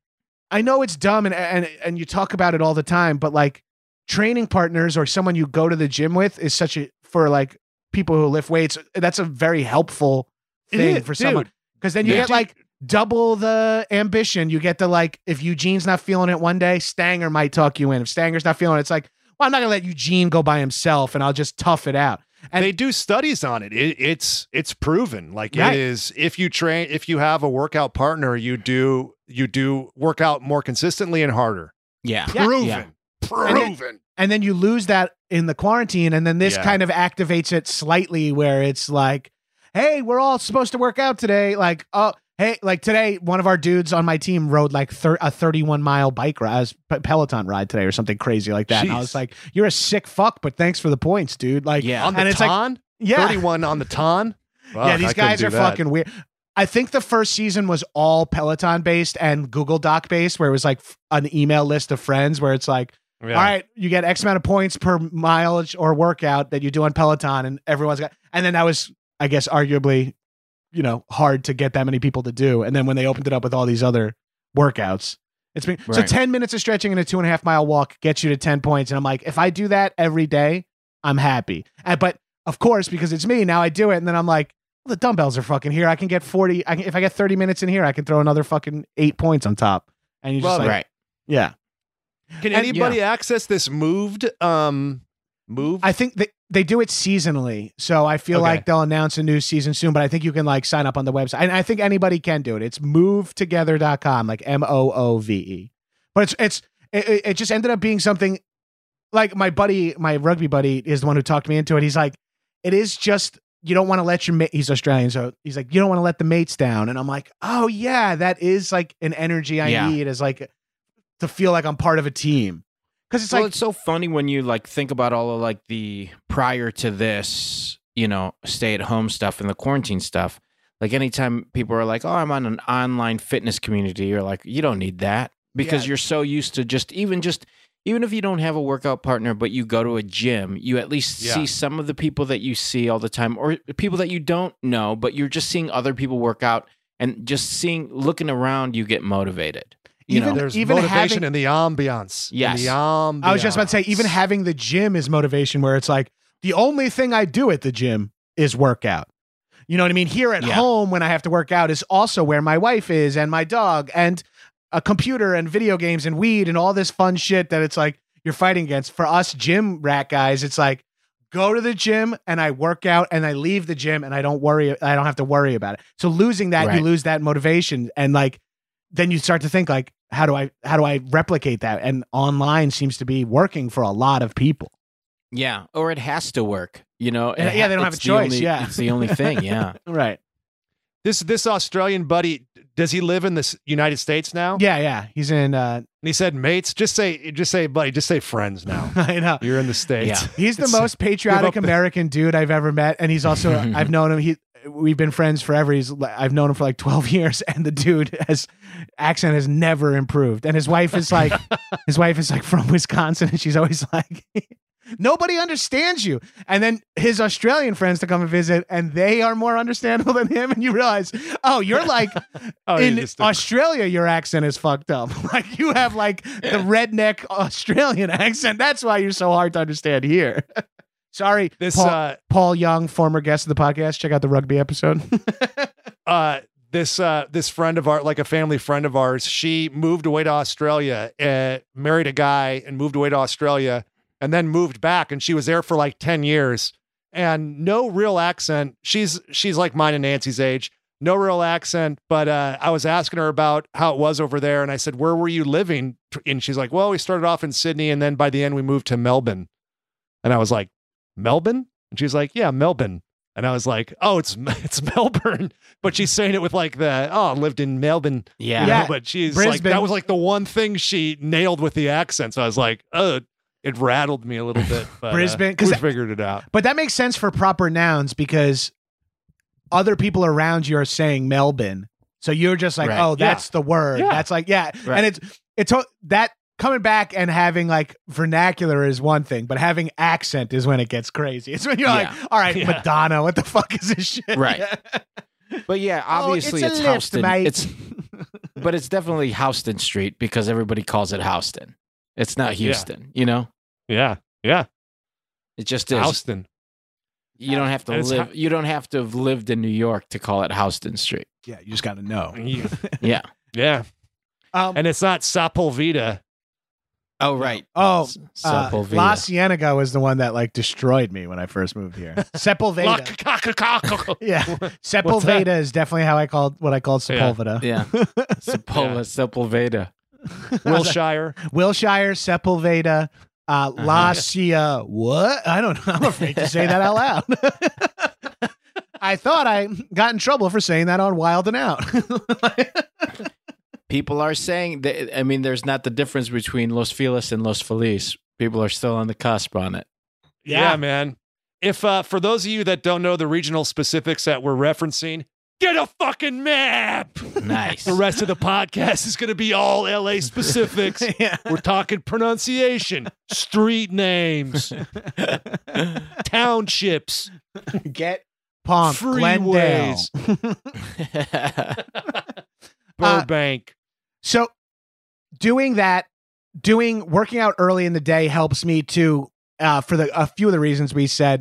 I know it's dumb and, and, and you talk about it all the time, but like training partners or someone you go to the gym with is such a, for like people who lift weights, that's a very helpful thing is, for dude. someone. Cause then you Yeah. get like double the ambition. You get the like, if Eugene's not feeling it one day, Stanger might talk you in. If Stanger's not feeling it, it's like, well, I'm not gonna let Eugene go by himself and I'll just tough it out. And they do studies on it. it it's it's proven. Like Right. it is, if you train, if you have a workout partner, you do you do work out more consistently and harder. Yeah. Yeah. Proven. Yeah. Proven. and then you lose that in the quarantine, and then this Yeah. kind of activates it slightly where it's like, hey, we're all supposed to work out today. Like, oh, hey, like today, one of our dudes on my team rode like thir- a thirty-one mile bike ride, Peloton ride today or something crazy like that. And I Jeez. was like, you're a sick fuck, but thanks for the points, dude. Like, Yeah. On the and it's like, ton? yeah, thirty-one on the ton? Fuck, yeah, I these couldn't guys do are that. fucking weird. I think the first season was all Peloton based and Google Doc based, where it was like f- an email list of friends where it's like, Yeah. all right, you get X amount of points per mileage or workout that you do on Peloton, and everyone's got. And then that was, I guess, arguably, you know, hard to get that many people to do. And then when they opened it up with all these other workouts, it's been so Right. ten minutes of stretching and a two and a half mile walk gets you to ten points. And I'm like, if I do that every day, I'm happy. And, but of course, because it's me now, I do it, and then I'm like, well, the dumbbells are fucking here. I can get forty. I can, if I get thirty minutes in here, I can throw another fucking eight points on top. And you just Well, like, Right. yeah. Can And- anybody access this moved um move? I think they, they do it seasonally. So I feel Okay. like they'll announce a new season soon, but I think you can like sign up on the website. And I think anybody can do it. It's move together dot com, like M O O V E. But it's, it's, it, it- it just ended up being something like my buddy, my rugby buddy is the one who talked me into it. He's like, it is just, you don't want to let your mate, he's Australian. So he's like, you don't want to let the mates down. And I'm like, oh yeah, that is like an energy I Yeah. need as like to feel like I'm part of a team. Cause it's well, like, it's so funny when you like think about all of like the prior to this, you know, stay at home stuff and the quarantine stuff. Like anytime people are like, "Oh, I'm on an online fitness community," you're like, "You don't need that," because Yeah. you're so used to just even just even if you don't have a workout partner, but you go to a gym, you at least Yeah. see some of the people that you see all the time, or people that you don't know, but you're just seeing other people work out and just seeing, looking around, you get motivated. You Even- know, There's even motivation having- in the ambiance. In Yes. the ambiance. I was just about to say, even having the gym is motivation where it's like, the only thing I do at the gym is work out. You know what I mean? Here at Yeah. home, when I have to work out, is also where my wife is and my dog and a computer and video games and weed and all this fun shit that it's like you're fighting against. For us gym rat guys, it's like, go to the gym and I work out and I leave the gym and I don't worry. I don't have to worry about it. So losing that, you Right. lose that motivation. And like, then you start to think like, how do I, how do I replicate that? And online seems to be working for a lot of people. yeah, or it has to work. You know, Yeah, It yeah, they don't have it's a the choice, only- yeah. it's the only thing. Yeah. Right. This this Australian buddy, does he live in the S- United States now? Yeah. Yeah. He's in, uh, And he said, mates, just say, just say, buddy, just say friends now. I know. You're in the States. Yeah. He's the It's- most patriotic give up the- American dude I've ever met. And he's also, I've known him. He, we've been friends forever. He's, I've known him for like twelve years. And the dude has accent has never improved. And his wife is like, his wife is like from Wisconsin. And she's always like, nobody understands you. And then his Australian friends to come and visit, and they are more understandable than him. And you realize, oh, you're like Oh, in you're just a- Australia, your accent is fucked up. Like you have like the redneck Australian accent. That's why you're so hard to understand here. Sorry, this Paul, uh Paul Young, former guest of the podcast. Check out the rugby episode. uh this uh this friend of ours, like a family friend of ours, she moved away to Australia, uh, married a guy and moved away to Australia and then moved back, and she was there for like ten years and no real accent. She's she's like mine and Nancy's age. No real accent, but uh, I was asking her about how it was over there, and I said, "Where were you living?" And she's like, "Well, we started off in Sydney, and then by the end, we moved to Melbourne." And I was like, "Melbourne?" And she's like, "Yeah, Melbourne." And I was like, "Oh, it's it's Melbourne," but she's saying it with like the oh, I lived in Melbourne. Yeah. you know, Yeah, but she's like Brisbane. that was like the one thing she nailed with the accent. So I was like, "Oh, it rattled me a little bit." But, Brisbane, uh, 'cause we that- figured it out. But that makes sense for proper nouns because other people around you are saying Melbourne. So you're just like, Right. oh, that's the word. Yeah. That's like, yeah. Right. And it's, it's that coming back and having like vernacular is one thing, but having accent is when it gets crazy. It's when you're like, Yeah. all right, Yeah. Madonna, what the fuck is this shit? Right. But yeah, Oh, obviously it's it's, a lift, housed in mate. it's but it's definitely Houston Street because everybody calls it Houston. It's not Houston, yeah. you know? Yeah. Yeah. It just is. Houston. You don't have to And it's live. ho- You don't have to have lived in New York to call it Houston Street. Yeah, you just got to know. Yeah. Yeah. Um, And it's not Sepulveda. Oh, right. oh, S- uh, Sepulveda. La Cienega was the one that like destroyed me when I first moved here. Sepulveda. Yeah, Sepulveda is definitely how I called what I called Yeah. Sepulveda. Yeah. Sepulveda. Sepulveda. Wilshire. Wilshire, Sepulveda, uh, La Cia. What? I don't know. I'm afraid to say that out loud. I thought I got in trouble for saying that on Wild and Out. People are saying that, I mean, there's not the difference between Los Feliz and Los Feliz. People are still on the cusp on it. Yeah, Yeah. man. If uh, for those of you that don't know the regional specifics that we're referencing, get a fucking map. Nice. The rest of the podcast is going to be all L A specifics. Yeah. We're talking pronunciation, street names, townships, Get pumped. Glendale. freeways, Uh, Burbank. So doing that, doing working out early in the day helps me to uh, for the a few of the reasons we said.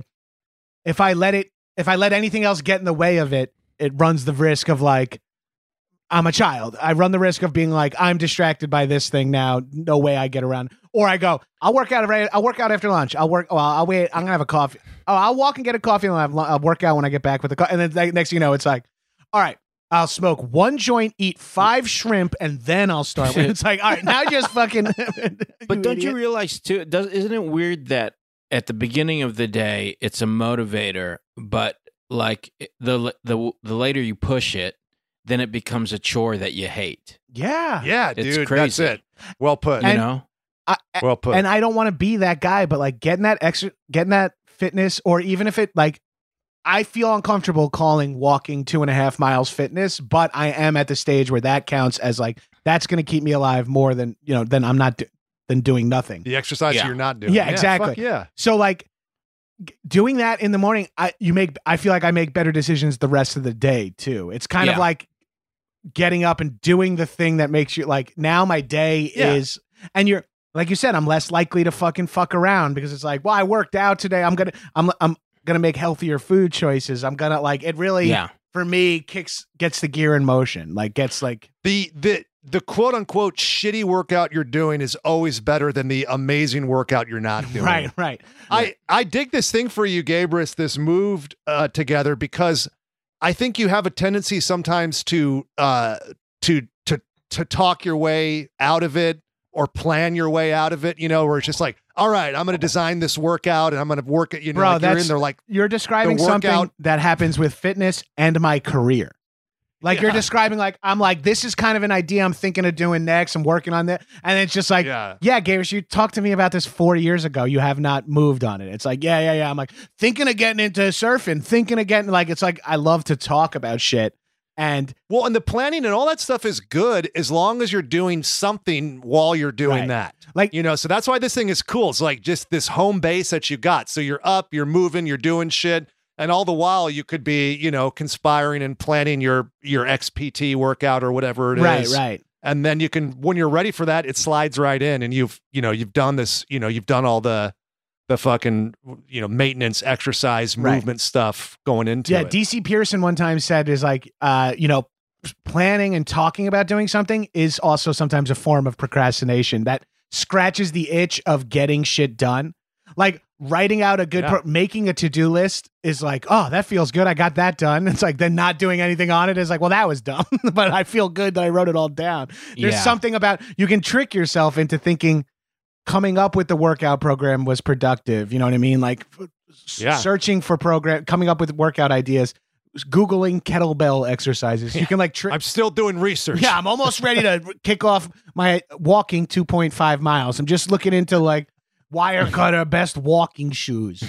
If I let it, if I let anything else get in the way of it, it runs the risk of like I'm a child. I run the risk of being like I'm distracted by this thing now. No way I get around. Or I go, I'll work out. Right, I'll work out after lunch. I'll work. Well, I'll wait. I'm gonna have a coffee. Oh, I'll walk and get a coffee and I'll, have, I'll work out when I get back with the coffee. And then like, next thing you know, it's like, all right. I'll smoke one joint, eat five shrimp, and then I'll start. It's like, all right, now just fucking. But don't idiot. you realize too? Does isn't it weird that at the beginning of the day it's a motivator, but like the the the later you push it, then it becomes a chore that you hate. Yeah, Yeah, It's dude, crazy. that's it. Well put. You And- know? I, well put. and I don't want to be that guy, but like getting that extra, getting that fitness, or even if it like, I feel uncomfortable calling walking two and a half miles fitness, but I am at the stage where that counts as like that's going to keep me alive more than you know than I'm not do- than doing nothing. the exercise Yeah. you're not doing. Yeah, exactly. fuck yeah. So like g- doing that in the morning, I you make I feel like I make better decisions the rest of the day too. It's kind of Yeah. like getting up and doing the thing that makes you like now my day Yeah. is and you're like you said, I'm less likely to fucking fuck around because it's like, well, I worked out today. I'm gonna I'm I'm gonna make healthier food choices. I'm gonna like it really Yeah. for me kicks gets the gear in motion. Like gets like The the the quote unquote shitty workout you're doing is always better than the amazing workout you're not doing. right, right. I, I dig this thing for you, Gabrus, this moved uh, together because I think you have a tendency sometimes to uh to to to talk your way out of it or plan your way out of it, you know, where it's just like, all right, I'm gonna design this workout and I'm gonna work it, you know, Bro, like you're that's- in there like You're describing The something workout- that happens with fitness and my career. Like you're Yeah. describing, like I'm like this is kind of an idea I'm thinking of doing next. I'm working on that, and it's just like, yeah, yeah. Gabrish, you talked to me about this four years ago. You have not moved on it. It's like, yeah, yeah, yeah. I'm like thinking of getting into surfing, thinking of getting like it's like I love to talk about shit, and Well, and the planning and all that stuff is good as long as you're doing something while you're doing Right. that. Like- you know, so that's why this thing is cool. It's like just this home base that you got. So you're up, you're moving, you're doing shit. And all the while you could be, you know, conspiring and planning your your X P T workout or whatever it is. right, right. And then you can, when you're ready for that, it slides right in and you've, you know, you've done this, you know, you've done all the the fucking, you know, maintenance, exercise, Right. movement stuff going into Yeah, it. D C Pearson one time said is like, uh, you know, planning and talking about doing something is also sometimes a form of procrastination that scratches the itch of getting shit done. Like writing out a good, Yeah. pro- making a to-do list is like, oh, that feels good. I got that done. It's like then not doing anything on it is like, well, that was dumb, but I feel good that I wrote it all down. There's Yeah. something about you can trick yourself into thinking coming up with the workout program was productive. You know what I mean? Like s- Yeah. searching for program, coming up with workout ideas, Googling kettlebell exercises. You can like trick. I'm still doing research. Yeah, I'm almost ready to kick off my walking two point five miles. I'm just looking into like wire cutter best walking shoes.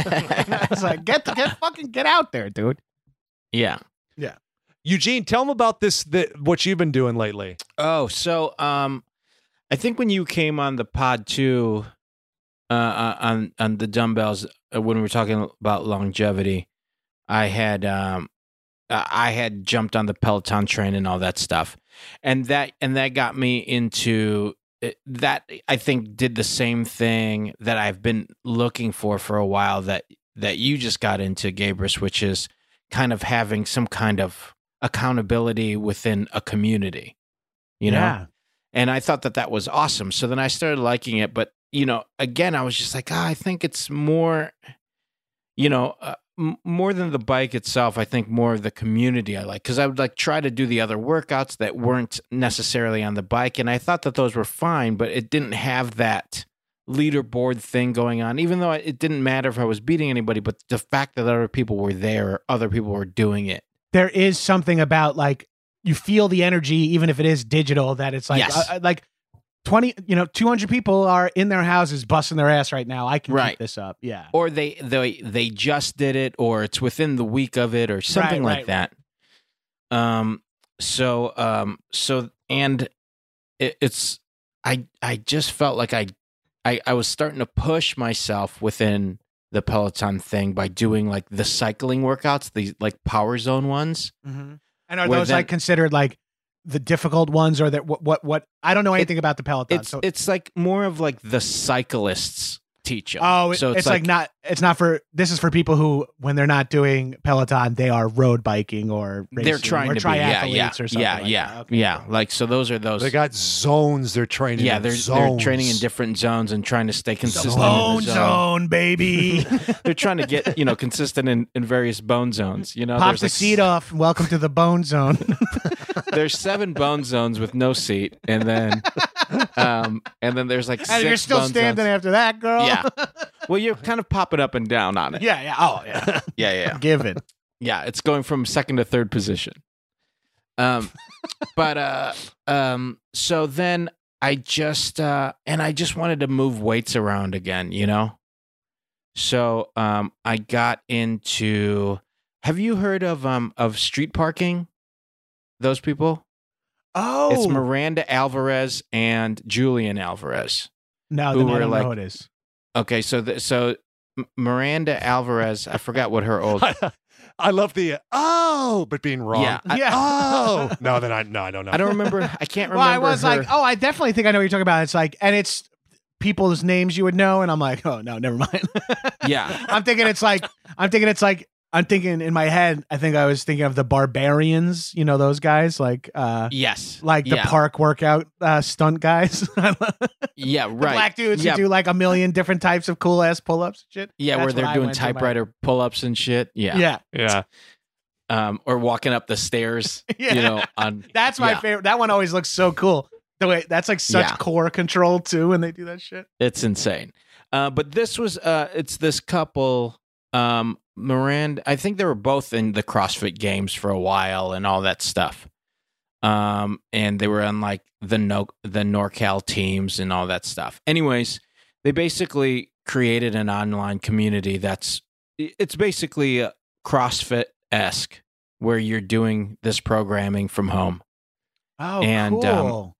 It's like get the, get fucking get out there, dude. Yeah. Eugene, tell them about this, the, what you've been doing lately. Oh, so um, I think when you came on the pod too, uh, uh, on on the dumbbells uh, when we were talking about longevity, I had um, uh, I had jumped on the Peloton train and all that stuff, and that and that got me into it, that. I think did the same thing that I've been looking for for a while. That that you just got into, Gabrus, which is kind of having some kind of accountability within a community. You know. Yeah. And I thought that that was awesome. So then I started liking it. But, you know, again, I was just like, ah, I think it's more, you know, uh, m- more than the bike itself. I think more of the community I like. Because I would like try to do the other workouts that weren't necessarily on the bike. And I thought that those were fine, but it didn't have that leaderboard thing going on, even though it didn't matter if I was beating anybody. But the fact that other people were there, or other people were doing it. There is something about like, you feel the energy, even if it is digital, that it's like, Yes. uh, like twenty, you know, two hundred people are in their houses busting their ass right now. I can Right. keep this up. Yeah. Or they they they just did it, or it's within the week of it, or something Right, like right, that. Um. So um. So and it, it's I I just felt like I, I I was starting to push myself within the Peloton thing by doing like the cycling workouts, the like power zone ones. Mm-hmm. And are Where those then- like considered like the difficult ones, or that what, what, what, I don't know anything about the Peloton. It's so, it's like more of like the cyclists teach 'em. oh, it- so it's, like, not, it's not for, this is for people who, when they're not doing Peloton, they are road biking or racing, they're trying or to be yeah triathletes yeah or something yeah like yeah that. Okay, yeah cool. like so those are those They got zones they're training yeah in. they're zones. they're training in different zones and trying to stay consistent in Bone the zone. zone, baby. They're trying to get you know consistent in, in various bone zones. You know, Pop there's the like seat off. Welcome to the bone zone. there's seven bone zones with no seat, and then um and then there's like And six you're still bone standing zones. after that, girl. Yeah. Well, you're kind of popping up and down on it. yeah, yeah. Oh, yeah. Yeah, yeah. Given. Yeah, it's going from second to third position. Um, but uh, um, so then I just uh, and I just wanted to move weights around again, you know. So um, I got into. Have you heard of um of street parking? Those people. Oh, It's Miranda Alvarez and Julian Alvarez. no, who then I were don't like- know who it is. Okay, so the, so M- Miranda Alvarez. I forgot what her old. I love the oh, but being wrong. Yeah, I- Yeah. Oh no, then I no, I don't know. I don't remember. I can't remember. Well, I was her- like, oh, I definitely think I know what you're talking about. It's like, and it's people's names you would know, and I'm like, oh no, never mind. yeah. I'm thinking it's like, I'm thinking it's like, I'm thinking in my head. I think I was thinking of the Barbarians. You know those guys, like, uh, Yes. like the yeah. park workout uh, stunt guys. Yeah, The right. black dudes yeah, who do like a million different types of cool ass pull ups and shit. yeah, That's where what they're I doing went to my- typewriter pull-ups and shit. Yeah. Yeah, Yeah. Um, or walking up the stairs, yeah. you know, on That's my yeah. favorite. That one always looks so cool. The way that's like such Yeah. core control too when they do that shit. It's insane. Uh, but this was uh it's this couple, um, Miranda, I think they were both in the CrossFit games for a while and all that stuff. Um, and they were on like the no the NorCal teams and all that stuff. Anyways, they basically created an online community that's it's basically a CrossFit-esque where you're doing this programming from home. Oh, And, um, cool.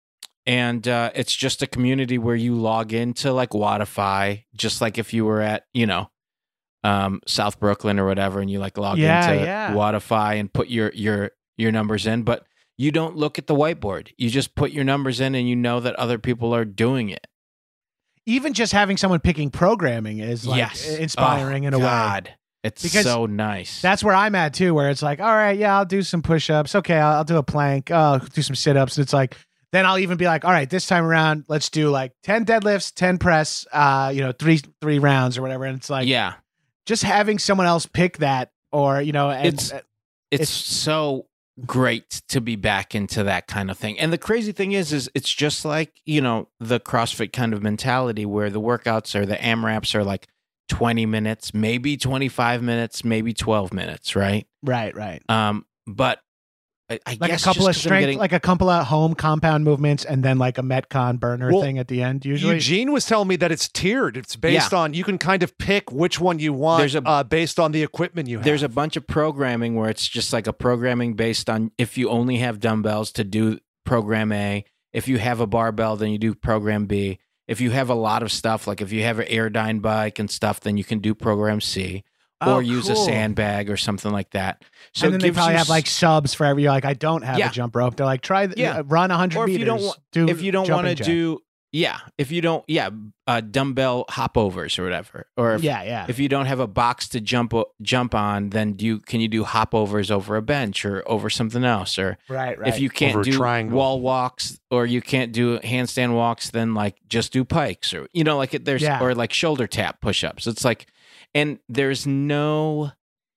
And uh, it's just a community where you log into like Wodify, just like if you were at, you know, um, South Brooklyn or whatever, and you like log Yeah, into yeah. Wodify and put your your your numbers in, but you don't look at the whiteboard. You just put your numbers in, and you know that other people are doing it. Even just having someone picking programming is like yes, inspiring oh, in a way. God. It's Because so nice. That's where I'm at too, where it's like, all right, yeah, I'll do some push-ups. Okay, I'll, I'll do a plank. Oh, I'll do some sit-ups. It's like, then I'll even be like, all right, this time around, let's do like ten deadlifts, ten press, uh, you know, three three rounds or whatever. And it's like, yeah, just having someone else pick that, or you know, and, It's- it's, it's- so great to be back into that kind of thing. And the crazy thing is, is it's just like, you know, the CrossFit kind of mentality where the workouts or the AMRAPs are like twenty minutes, maybe twenty-five minutes, maybe twelve minutes, right? right, right. Um, but I, I Like a guess couple just of 'cause I'm strength, getting- like a couple of home compound movements, and then like a Metcon burner Well, thing at the end. Usually, Eugene was telling me that it's tiered. It's based on you can kind of pick which one you want There's a- uh, based on the equipment you have. there's a bunch of programming where it's just like a programming based on if you only have dumbbells to do program A. If you have a barbell, then you do program B. If you have a lot of stuff, like if you have an Airdyne bike and stuff, then you can do program C. Oh, or use a cool. sandbag or something like that. So and it then they gives probably you have like s- subs for every. You're like, I don't have Yeah. a jump rope. They're like, try the, Yeah. uh, run one hundred or if meters. you don't want do if you don't want to jumping jack. do yeah if you don't yeah uh, dumbbell hopovers or whatever, or if, yeah, yeah. if you don't have a box to jump o- jump on, then do you can you do hopovers over a bench or over something else, or right, right. if you can't Over a do triangle. wall walks or you can't do handstand walks, then like just do pikes, or you know like it, there's Yeah. or like shoulder tap push-ups. It's like, and there's no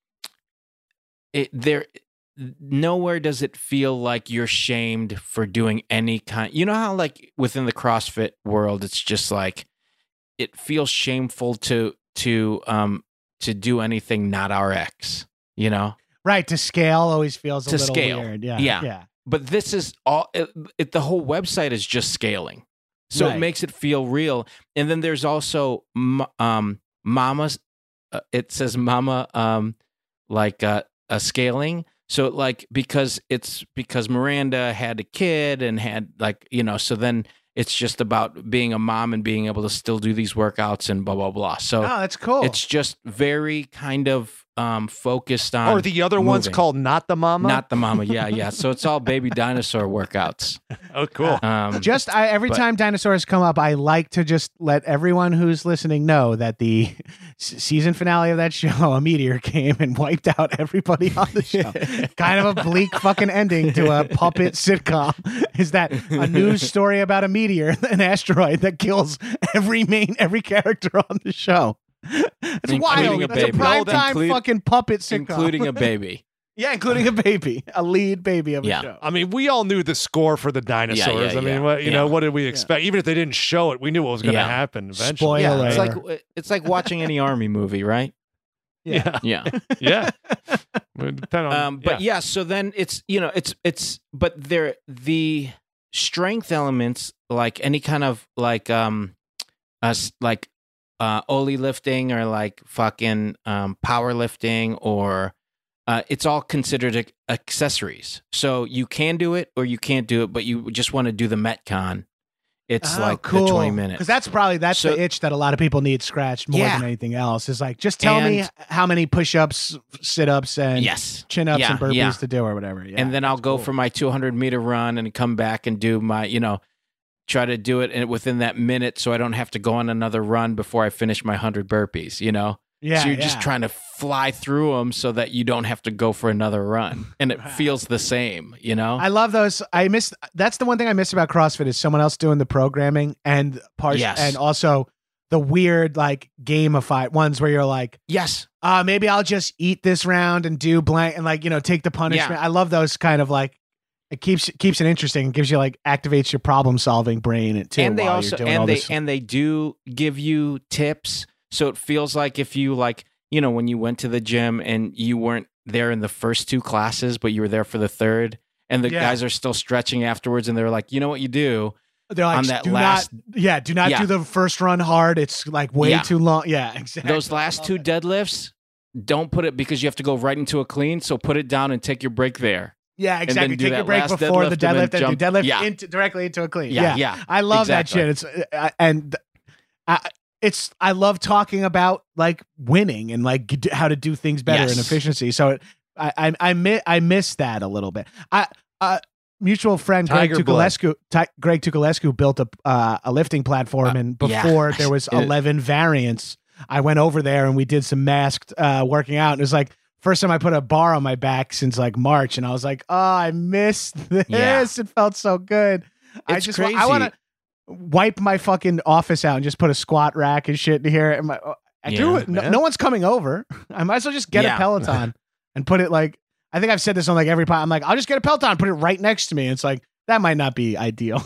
it there nowhere does it feel like you're shamed for doing any kind. You know how like within the CrossFit world, it's just like it feels shameful to to um to do anything not R X. You know, right, to scale always feels a To little scale. weird. Yeah, Yeah. yeah. but this is all. It, it, the whole website is just scaling, so Right. it makes it feel real. And then there's also m- um Mama's. Uh, it says Mama um like uh, a scaling. So like because it's because Miranda had a kid and had like, you know, so then it's just about being a mom and being able to still do these workouts and blah blah blah. So Oh, that's cool. it's just very kind of um focused on Or the other one's moving. called Not the Mama? Not the mama. Yeah, yeah. So it's all baby dinosaur workouts. Oh, cool. Um just I, every but- time dinosaurs come up, I like to just let everyone who's listening know that the s- season finale of that show, a meteor came and wiped out everybody on the show. Kind of a bleak fucking ending to a puppet sitcom. Is that a news story about a meteor, an asteroid that kills every main every character on the show? It's Including wild. a That's a baby. primetime Include- fucking puppet sitcom, including a baby. yeah, including a baby, a lead baby of Yeah. a show. I mean, we all knew the score for the dinosaurs. yeah, I mean, yeah, what, you yeah. know, what did we expect? Even if they didn't show it, we knew what was going to Yeah. happen eventually. Spoiler Yeah, alert. it's like it's like watching any army movie, right? Yeah. Yeah. Yeah. Would depend on- Um, but yeah. so then it's you know it's it's but there the strength elements, like any kind of like um us like uh Oli lifting or like fucking um powerlifting or uh it's all considered ac- accessories. So you can do it or you can't do it, but you just want to do the Metcon. It's Oh, like cool. the twenty minutes. Because that's probably that's So- the itch that a lot of people need scratched more Yeah. than anything else. Is like, just tell me And- how many push-ups, sit-ups, and yes. chin ups Yeah, and burpees yeah. to do or whatever. Yeah, and then I'll that's go cool. for my two hundred meter run and come back and do my, you know, try to do it in, within that minute so I don't have to go on another run before I finish my one hundred burpees, you know? yeah, so you're yeah. just trying to fly through them so that you don't have to go for another run. And it feels the same, you know? I love those. I miss. That's the one thing I miss about CrossFit is someone else doing the programming and part Yes. and also the weird like gamified ones where you're like, yes. uh, maybe I'll just eat this round and do blank and like you know take the punishment. I love those kind of like. It keeps keeps it interesting. It gives you like activates your problem solving brain too. and they while also you're doing all and they this. and they do give you tips, so it feels like if you like, you know, when you went to the gym and you weren't there in the first two classes but you were there for the third and the Yeah. guys are still stretching afterwards and they're like, you know what you do They're like, on that do last- not, yeah, do not Yeah. do the first run hard. It's like way Yeah. too long. Yeah, exactly. those last two deadlifts, don't put it because you have to go right into a clean, so put it down and take your break there. Yeah, then exactly. do Take your that break last before the deadlift and then deadlift and, jump- do deadlift Yeah. into, directly into a clean. Yeah, Yeah, yeah. I love exactly. that shit. It's uh, and I, it's I love talking about like winning and like g- how to do things better Yes. and efficiency. So it, I I I miss I miss that a little bit. I uh mutual friend Greg Tiger blood. Tukulescu Ti- Greg Tukulescu built a uh, a lifting platform Uh, and yeah. before there was It- eleven variants. I went over there and we did some masked uh, working out and it was like first time I put a bar on my back since like March, and I was like, "Oh, I missed this. Yeah. It felt so good." I It's just, wa- I crazy. want to wipe my fucking office out and just put a squat rack and shit in here. And my, I do Yeah, it. No, man. no one's coming over. I might as well just get Yeah. a Peloton and put it like. I think I've said this on like every pod. I'm like, I'll just get a Peloton, put it right next to me. It's like that might not be ideal.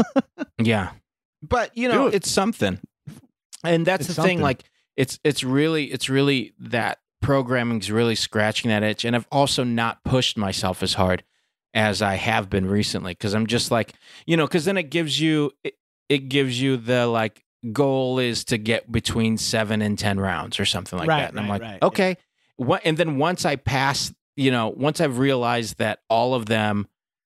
Yeah. But you know, Do it. it's something. And that's It's the thing, something. like it's it's really it's really that programming's really scratching that itch. And I've also not pushed myself as hard as I have been recently. Cause I'm just like, you know, cause then it gives you it, it gives you the like goal is to get between seven and ten rounds or something like Right, that. And I'm right, like, right, okay. What and then once I pass, you know, once I've realized that all of them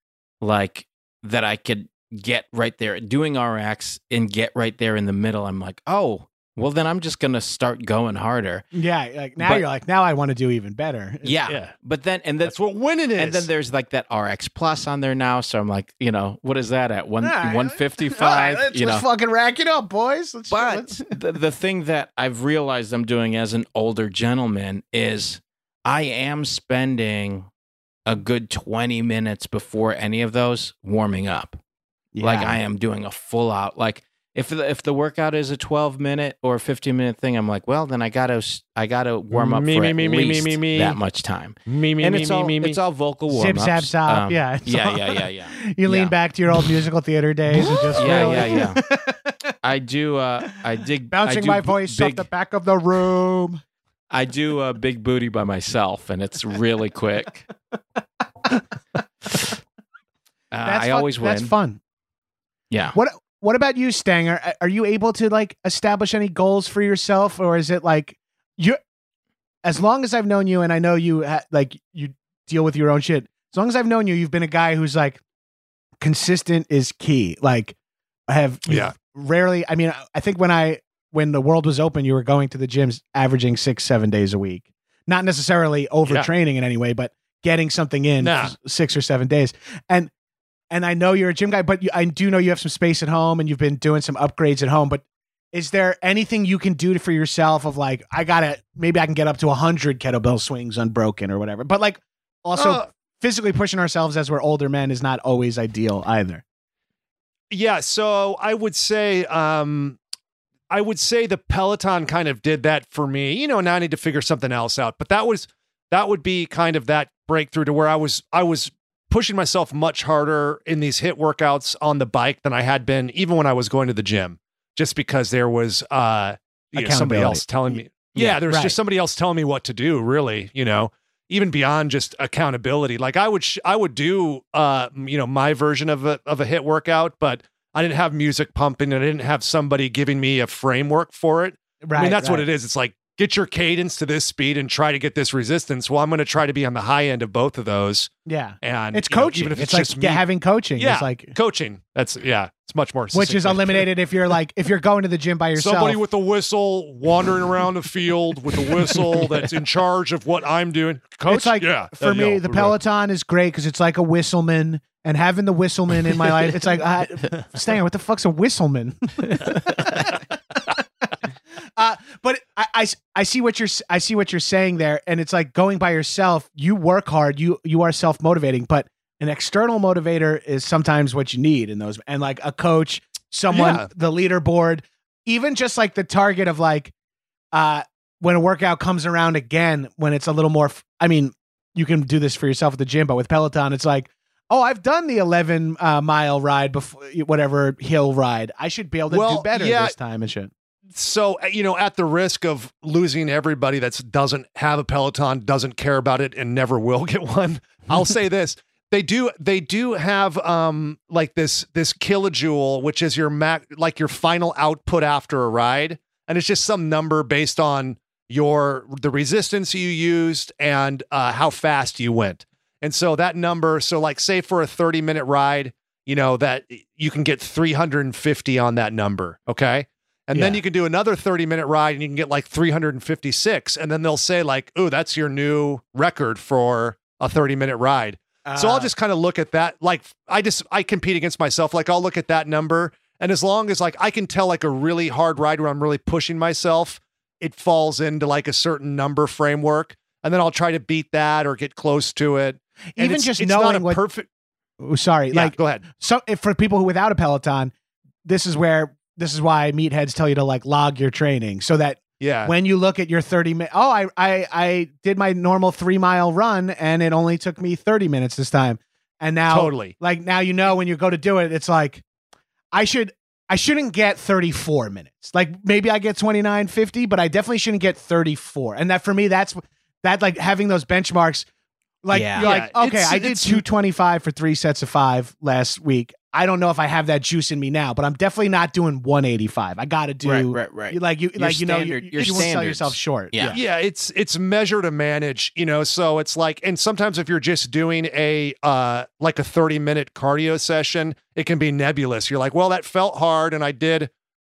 like that I could get right there doing R X and get right there in the middle, I'm like, oh, well, then I'm just gonna start going harder. Yeah, like now But- you're like, now I want to do even better. Yeah, Yeah. but then and then That's what winning is. and then there's like that R X Plus on there now. So I'm like, you know, what is that at one All right, one fifty five? all right, let's, You know, let's fucking rack it up, boys. Let's, but let's, the, the thing that I've realized I'm doing as an older gentleman is I am spending a good twenty minutes before any of those warming up. Like Yeah. I am doing a full out. Like if the, if the workout is a twelve minute or fifteen minute thing, I'm like, well, then I gotta I gotta warm up Me, for me, at me, me, me, least me, me. that much time. me, me, and me, it's me, all me, me. it's all vocal warm Zip, ups. zap, zop. Yeah, it's yeah, all- yeah, yeah, yeah. you lean Yeah. back to your old musical theater days and just Yeah, really- yeah, yeah. I do. Uh, I dig. Bouncing I do my b- voice big, off the back of the room. I do a big booty by myself, and it's really quick. Uh, That's I fun. always win. That's fun. Yeah. What What about you, Stanger? Are- Are you able to like establish any goals for yourself, or is it like you? As long as I've known you, and I know you, ha- like you deal with your own shit. As long as I've known you, you've been a guy who's like consistent is key. Like I have, you've Yeah. Rarely. I mean, I think when I when the world was open, you were going to the gyms, averaging six, seven days a week. Not necessarily overtraining in any way, but getting something in Nah. f- six or seven days. And and I know you're a gym guy, but you, I do know you have some space at home and you've been doing some upgrades at home. But is there anything you can do for yourself of like, I gotta, maybe I can get up to a hundred kettlebell swings unbroken or whatever. But like also Uh, physically pushing ourselves as we're older men is not always ideal either. Yeah, so I would say um I would say the Peloton kind of did that for me. You know, now I need to figure something else out. But that was that would be kind of that breakthrough to where I was I was pushing myself much harder in these HIIT workouts on the bike than I had been even when I was going to the gym. Just because there was uh you know, somebody Accountability. else telling me. Yeah, Yeah, there was right. just somebody else telling me what to do, really, you know. Even beyond just accountability, like I would, sh- I would do, uh, you know, my version of a of a HIIT workout, but I didn't have music pumping, and I didn't have somebody giving me a framework for it. Right. I mean, that's what right. it is. It's like get your cadence to this speed and try to get this resistance. Well, I'm going to try to be on the high end of both of those, Yeah. and It's you know, coaching. even if it's, it's, like just yeah, me. having coaching. Yeah, It's like, coaching. That's yeah, it's much more. which is succinct. eliminated if you're like, if you're going to the gym by yourself. Somebody with a whistle wandering around the field with a whistle that's in charge of what I'm doing. Coach, It's like, yeah, for uh, me, yo, the right. Peloton is great because it's like a whistleman, and having the whistleman in my life, it's like, I, Stanger, what the fuck's a whistleman? uh, but I, I, I see what you're I see what you're saying there, and it's like going by yourself. You work hard, you you are self motivating, but an external motivator is sometimes what you need in those, and like a coach, someone, Yeah. the leaderboard, even just like the target of like, uh, when a workout comes around again, when it's a little more. F- I mean, you can do this for yourself at the gym, but with Peloton, it's like, oh, I've done the eleven uh, mile ride before, whatever hill ride. I should be able to Well, do better yeah. this time and shit. So, uh, you know, at the risk of losing everybody that doesn't have a Peloton, doesn't care about it, and never will get one, I'll say this. They do they do have um like this this kilojoule, which is your mac like your final output after a ride. And it's just some number based on your the resistance you used and uh how fast you went. And so that number, so like say for a thirty minute ride, you know, that you can get three hundred fifty on that number. Okay. And then Yeah. you can do another thirty minute ride and you can get like three hundred fifty-six. And then they'll say like, oh, that's your new record for a thirty minute ride. So Uh, I'll just kind of look at that. Like I just, I compete against myself. Like I'll look at that number. And as long as like I can tell like a really hard ride where I'm really pushing myself, it falls into like a certain number framework. And then I'll try to beat that or get close to it. And even it's- just it's not knowing a what. perfect. Oh, sorry, Yeah, like go ahead. so if for people who without a Peloton, this is where this is why meatheads tell you to like log your training so that Yeah. when you look at your thirty minute, oh, I, I, I did my normal three mile run and it only took me thirty minutes this time. And now, Totally. like now, you know, when you go to do it, it's like, I should, I shouldn't get thirty-four minutes. Like maybe I get twenty-nine fifty, but I definitely shouldn't get thirty-four. And that for me, that's that like having those benchmarks, like, Yeah. you're like, Yeah, okay, it's- I did it's- two twenty-five for three sets of five last week. I don't know if I have that juice in me now, but I'm definitely not doing one eighty-five. I got to do Right, right, right. you- like you, Your like, you know, you, standard- you, your you won't sell standards. yourself short. Yeah. Yeah, it's it's measure to manage, you know. So it's like, and sometimes if you're just doing a uh like a thirty minute cardio session, it can be nebulous. You're like, well, that felt hard, and I did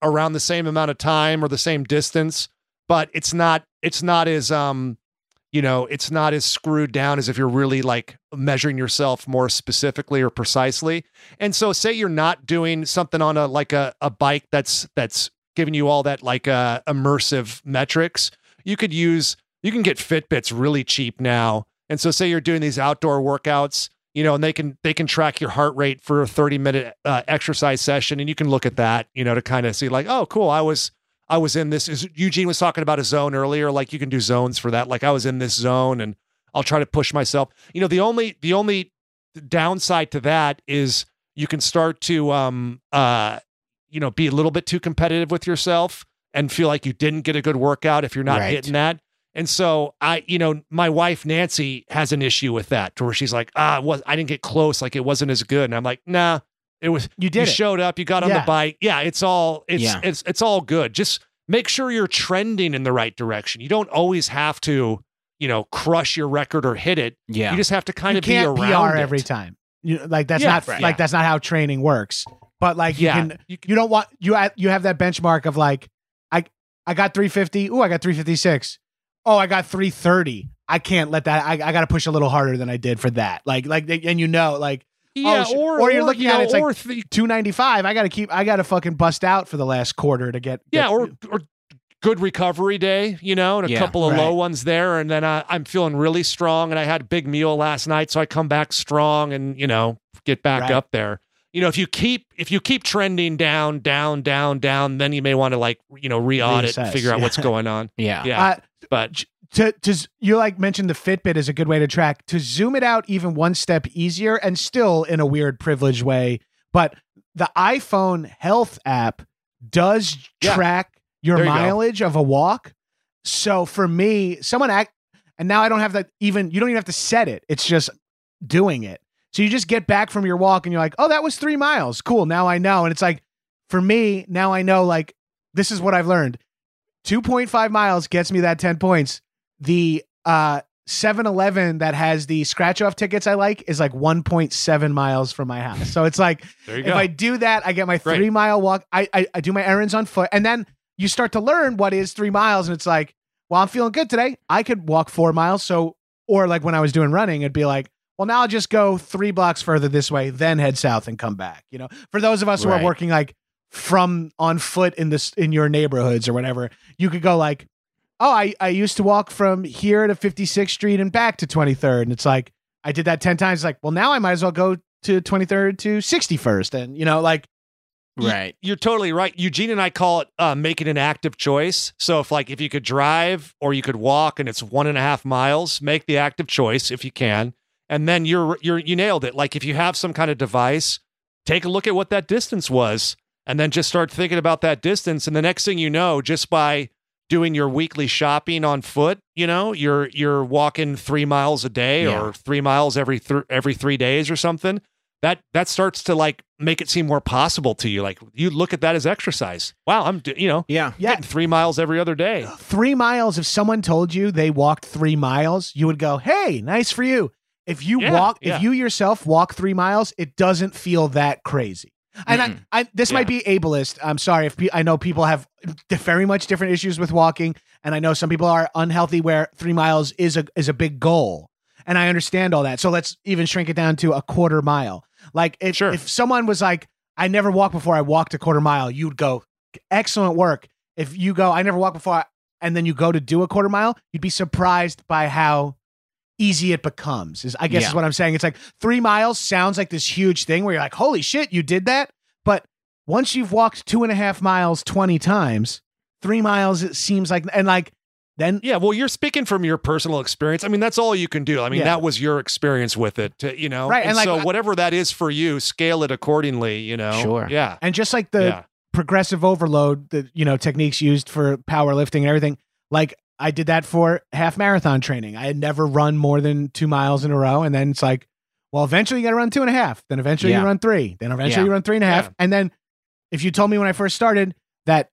around the same amount of time or the same distance, but it's not it's not as um you know, it's not as screwed down as if you're really like measuring yourself more specifically or precisely. And so say you're not doing something on a like a, a bike that's that's giving you all that like uh, immersive metrics. You could use you can get Fitbits really cheap now. And so say you're doing these outdoor workouts, you know, and they can they can track your heart rate for a thirty minute uh, exercise session, and you can look at that, you know, to kind of see like, oh, cool, I was I was in this. Is Eugene was talking about a zone earlier. Like you can do zones for that. Like I was in this zone, and I'll try to push myself. You know, the only the only downside to that is you can start to um uh you know be a little bit too competitive with yourself and feel like you didn't get a good workout if you're not Right. hitting that. And so I, you know, my wife Nancy has an issue with that, to where she's like, ah, it was I didn't get close, like it wasn't as good. And I'm like, nah. It was You did you it. showed up, you got on Yeah. the bike. Yeah, it's all it's Yeah. it's it's all good. Just make sure you're trending in the right direction. You don't always have to, you know, crush your record or hit it. Yeah. You just have to kind you of be can't around P R it. every time. You like that's Yeah, not right. like Yeah. that's not how training works. But like you Yeah. can You you don't want you ha- you have that benchmark of like I I got three fifty. Ooh, I got three fifty-six. Oh, I got three thirty. I can't let that. I, I got to push a little harder than I did for that. Like like and you know like Yeah, sh- or, or you're looking you at know, it, it's like or th- two ninety-five. I got to keep. I got to fucking bust out for the last quarter to get. yeah, get- or or good recovery day, you know, and a Yeah. couple of low Right. ones there, and then I, I'm feeling really strong, and I had a big meal last night, so I come back strong, and you know, get back Right. up there. You know, if you keep if you keep trending down, down, down, down, then you may want to like you know re-audit, and Reassess, figure out yeah. what's going on. yeah. Yeah, Uh, but to to z- you like mentioned the Fitbit is a good way to track. To zoom it out even one step easier, and still in a weird privileged way, but the iPhone Health app does Yeah. track your There you go. mileage of a walk. So for me, someone act, and now I don't have that even. You don't even have to set it. It's just doing it. So you just get back from your walk, and you're like, oh, that was three miles. Cool. Now I know. And it's like, for me, now I know. Like, this is what I've learned. two point five miles gets me that ten points. The uh seven eleven that has the scratch off tickets I like is like one point seven miles from my house. So it's like there you if go. I do that, I get my Great. three mile walk. I, I I do my errands on foot, and then you start to learn what is three miles, and it's like, well, I'm feeling good today. I could walk four miles. So or like when I was doing running, it'd be like, well, now I'll just go three blocks further this way, then head south and come back. You know, for those of us who Right. are working like from on foot in this in your neighborhoods or whatever, you could go like, oh, I, I used to walk from here to fifty-sixth Street and back to twenty-third. And it's like, I did that ten times. It's like, well, now I might as well go to twenty-third to sixty-first. And, you know, like, Right. You're totally right. Eugene and I call it uh, making an active choice. So if like if you could drive or you could walk and it's one and a half miles, make the active choice if you can, and then you're you're you nailed it. Like if you have some kind of device, take a look at what that distance was, and then just start thinking about that distance. And the next thing you know, just by doing your weekly shopping on foot, you know, you're you're walking three miles a day Yeah. or three miles every th- every three days or something. That that starts to like make it seem more possible to you. Like you look at that as exercise. Wow, I'm do- you know Yeah. yeah, getting three miles every other day. three miles. If someone told you they walked three miles, you would go, hey, nice for you. If you Yeah, walk, yeah. if you yourself walk three miles, it doesn't feel that crazy. And I, Mm-mm. I, this might be ableist. I'm sorry if pe- I know people have very much different issues with walking, and I know some people are unhealthy where three miles is a is a big goal, and I understand all that. So let's even shrink it down to a quarter mile. Like if Sure. if someone was like, I never walked before, I walked a quarter mile, you'd go, excellent work. If you go, I never walked before, and then you go to do a quarter mile, you'd be surprised by how easy it becomes. Is I guess Yeah. is what I'm saying. It's like three miles sounds like this huge thing where you're like, holy shit, you did that. But once you've walked two and a half miles twenty times, three miles it seems like, and like then Yeah, well, you're speaking from your personal experience. I mean, that's all you can do. I mean, Yeah. that was your experience with it, to, you know. Right, And, and, like, so I- whatever that is for you, scale it accordingly. You know. Sure. Yeah. and just like the yeah. progressive overload, the you know techniques used for powerlifting and everything. Like I did that for half marathon training. I had never run more than two miles in a row, and then it's like, well, eventually you got to run two and a half. Then eventually Yeah. you run three. Then eventually Yeah. you run three and a half. Yeah. And then if you told me when I first started that,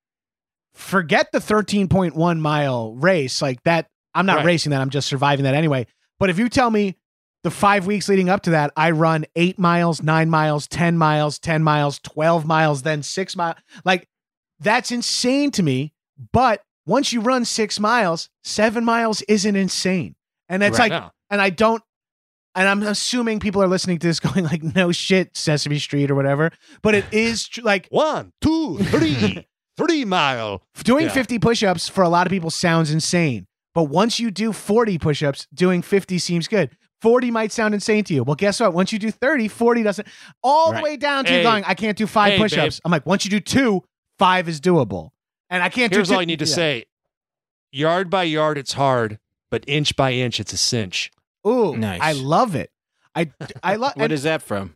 forget the thirteen point one mile race, like that. I'm not Right. racing that. I'm just surviving that anyway. But if you tell me the five weeks leading up to that, I run eight miles, nine miles, ten miles, ten miles, twelve miles, then six miles, like that's insane to me. But once you run six miles, seven miles isn't insane. And it's Right like, now. and I don't, and I'm assuming people are listening to this going like, no shit, Sesame Street or whatever. But it is tr- like One, two, three, three mile. doing Yeah. fifty push-ups for a lot of people sounds insane. But once you do forty push-ups, doing fifty seems good. forty might sound insane to you. Well, guess what? Once you do thirty, forty doesn't. All Right. the way down to Hey. going, I can't do five Hey, push-ups. I'm like, once you do two, five is doable. And I can't Here's do two. all you need to Yeah. say. Yard by yard, it's hard, but inch by inch, it's a cinch. Ooh, Nice. I love it. I, I love What is that from?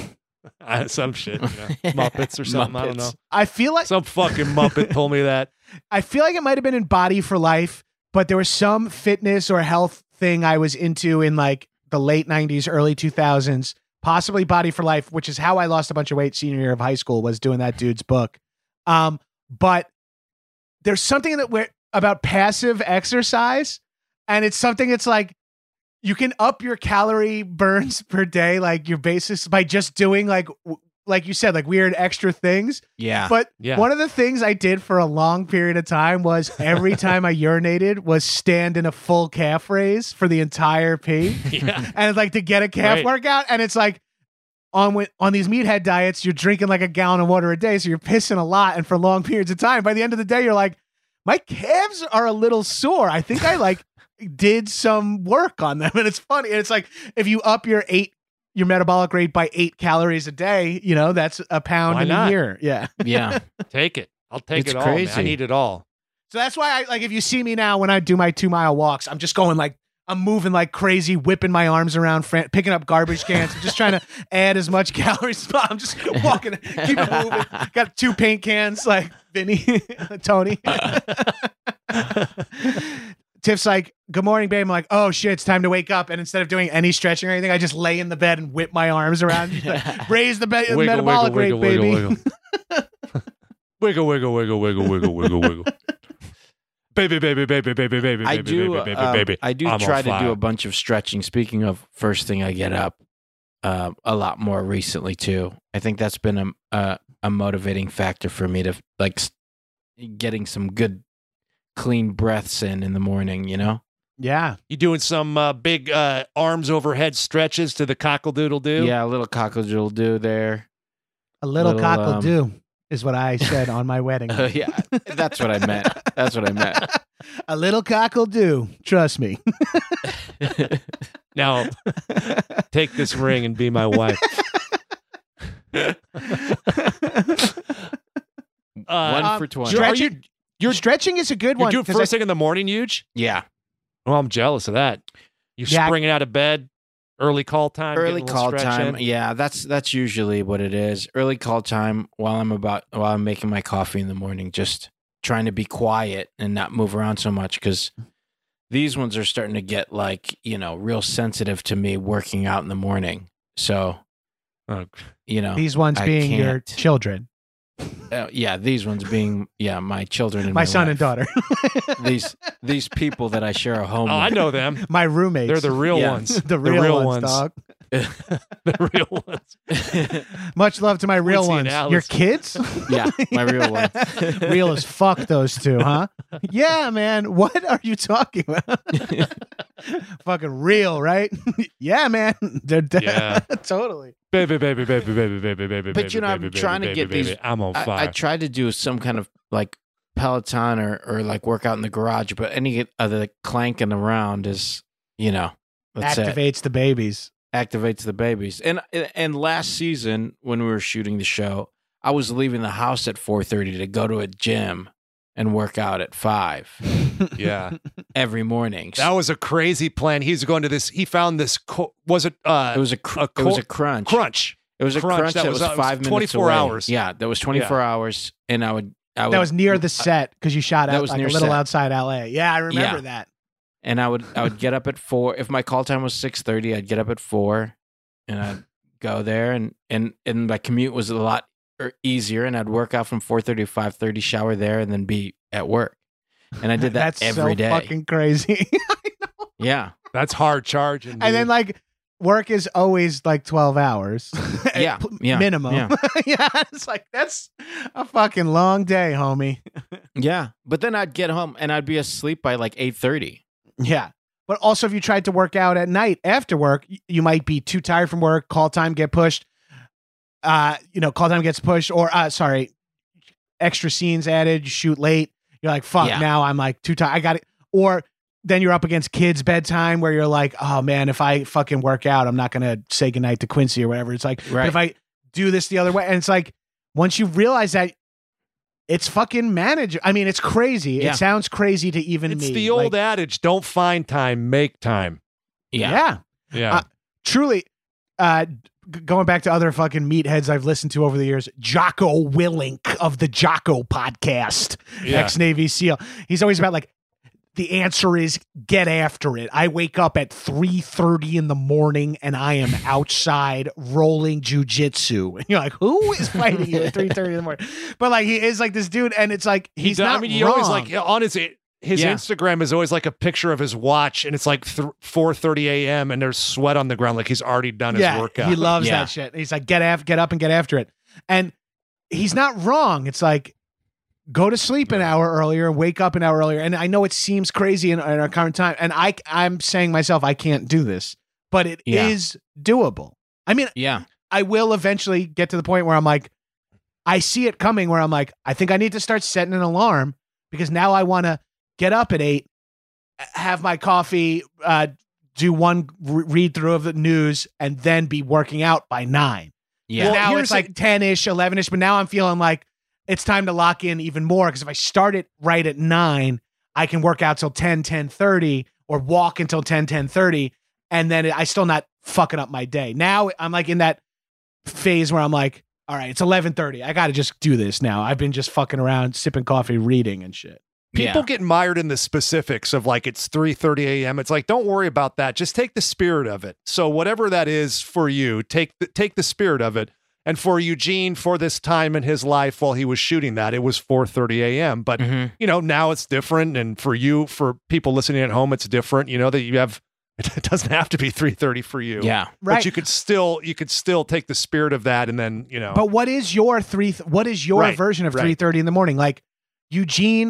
Uh, some shit. You know, Muppets or something. I don't know. Muppets. I feel like Some fucking Muppet told me that. I feel like it might have been in Body for Life, but there was some fitness or health thing I was into in like the late nineties, early two thousands, possibly Body for Life, which is how I lost a bunch of weight senior year of high school, was doing that dude's book. Um, but there's something that where about passive exercise, and it's something that's like you can up your calorie burns per day, like your basis by just doing like w- like you said, like weird extra things. Yeah. But Yeah. one of the things I did for a long period of time was every time I urinated was stand in a full calf raise for the entire pee. Yeah. And like to get a calf Right. workout. And it's like on wi- on these meathead diets, you're drinking like a gallon of water a day. So you're pissing a lot. And for long periods of time, by the end of the day, you're like, my calves are a little sore. I think I like did some work on them. And it's funny. And it's like, if you up your eight, your metabolic rate by eight calories a day, you know, that's a pound Why in not? a year. Yeah. Yeah. Take it. I'll take It's it all. Man. I crazy. need it all. So that's why I like, if you see me now, when I do my two mile walks, I'm just going like, I'm moving like crazy, whipping my arms around, fran- picking up garbage cans, I'm just trying to add as much calories. as possible. I'm just walking, keep it moving. Got two paint cans like Vinny, Tony. Tiff's like, good morning, babe. I'm like, oh shit, it's time to wake up. And instead of doing any stretching or anything, I just lay in the bed and whip my arms around, just, like, raise the be- Wiggle, metabolic wiggle, rate, wiggle, baby. wiggle, wiggle, wiggle, wiggle, wiggle, wiggle, wiggle. Baby, baby, baby, baby, baby, I baby, do. baby, baby, um, baby. I do I'm on try to do fire. a bunch of stretching. Speaking of first thing I get up, uh, a lot more recently too. I think that's been a a, a motivating factor for me to like s- getting some good, clean breaths in in the morning. You know. Yeah. You doing some uh, big uh, arms overhead stretches to the cockle-doodle do? Yeah, a little cockle do there. A little, Little, cock will um, do is what I said on my wedding. Uh, yeah, that's what I meant. That's what I meant. A little cock will do. Trust me. Now, take this ring and be my wife. Uh, One um, for twenty. Are stretching- you you're, Stretching is a good you're one. doing 'cause first I- thing in the morning, huge? Yeah, Well, I'm jealous of that. You're Yeah. springing out of bed, early call time. early getting a little call stretch time. in. Yeah, that's that's usually what it is. Early call time while I'm about while I'm making my coffee in the morning, just trying to be quiet and not move around so much because these ones are starting to get like, you know, real sensitive to me working out in the morning. So, Oh, you know, These ones I being your can't. children, uh, yeah, these ones being yeah, my children and my, my, son and wife. daughter, These these people that I share a home oh, I with. know them. my roommates. They're the real Yeah. ones. the real, real ones, ones. dog. The real ones. Much love to my real Quincy and ones. Alice. Your kids? Yeah, my real ones. Real as fuck, those two, huh? Yeah, man. What are you talking about? Fucking real, right? Yeah, man. They're de- Yeah. totally. Baby, baby, baby, baby, baby, baby, But, you know, I'm baby, trying to baby, get baby, these- baby. I'm on I, fire. I tried to do some kind of like Peloton or, or like workout in the garage, but any other clanking around is, you know, that's it. Activates the babies. Activates the babies. And and last season when we were shooting the show, I was leaving the house at four thirty to go to a gym and work out at five yeah. every morning. That was a crazy plan. He was going to this. He found this. Co- was it? Uh, it was a, cr- a it was cor- a crunch. crunch. It was a crunch. crunch, That that, was- was, that was five minutes twenty-four away. hours. Yeah, that was twenty-four hours, and I would I would That was near the set because you shot That out was like a near little set. outside L A. Yeah, I remember Yeah. that. and I would I would get up at four. If my call time was six thirty, I'd get up at four, and I'd go there, and and and my commute was a lot er- easier, and I'd work out from four thirty to five thirty, shower there, and then be at work. And I did that That's every so day. fucking crazy. Yeah, That's hard charging. And then dude. like work is always like twelve hours. Yeah, yeah, minimum. yeah. Yeah, it's like that's a fucking long day, homie. Yeah, but then I'd get home and I'd be asleep by like eight thirty. Yeah. But also if you tried to work out at night after work, y- you might be too tired from work, call time get pushed. Uh, you know, call time gets pushed or uh sorry, extra scenes added, you shoot late. You're like, fuck, Yeah. now I'm like too tired. I got it. Or then you're up against kids' bedtime where you're like, oh man, if I fucking work out, I'm not going to say goodnight to Quincy or whatever. It's like, but Right. if I do this the other way, and it's like, once you realize that it's fucking manage. I mean, it's crazy. Yeah. It sounds crazy to even It's me. the old Like, adage: don't find time, make time. Yeah. yeah. Yeah. Uh, truly, uh, g- going back to other fucking meatheads I've listened to over the years, Jocko Willink of the Jocko podcast, Yeah. ex-Navy SEAL. He's always about like, the answer is get after it. I wake up at three thirty in the morning and I am outside rolling jujitsu. And you're like, who is fighting you at three thirty in the morning? But like, he is like this dude, and it's like, he's He- not I mean, he wrong. always like on his his Yeah. Instagram is always like a picture of his watch, and it's like th- four thirty a.m. and there's sweat on the ground, like he's already done his yeah, workout. he loves Yeah. that shit. He's like, get af- get up and get after it. And he's not wrong. It's like, go to sleep an hour earlier and wake up an hour earlier. And I know it seems crazy in, in our current time. And I, I'm saying myself, I can't do this, but it is Yeah. doable. I mean, Yeah. I will eventually get to the point where I'm like, I see it coming where I'm like, I think I need to start setting an alarm because now I want to get up at eight, have my coffee, uh, do one re- read through of the news, and then be working out by nine. Yeah. Well, Well, now here's it's like ten-ish, eleven-ish, but now I'm feeling like it's time to lock in even more because if I start it right at nine, I can work out till ten, ten thirty or walk until ten, ten thirty, and then I still not fucking up my day. Now I'm like in that phase where I'm like, all right, it's eleven thirty. I got to just do this now. I've been just fucking around, sipping coffee, reading and shit. People Yeah. get mired in the specifics of like it's three thirty a.m. It's like, don't worry about that. Just take the spirit of it. So whatever that is for you, take the, take the spirit of it. And for Eugene, for this time in his life while he was shooting that, it was four thirty a.m. But Mhm. you know, now it's different. And for you, for people listening at home, it's different. You know that you have. It doesn't have to be three thirty for you. Yeah. Right. But you could still you could still take the spirit of that and then, you know. But what is your three? Th- what is your Right, version of right. three thirty in the morning? Like Eugene.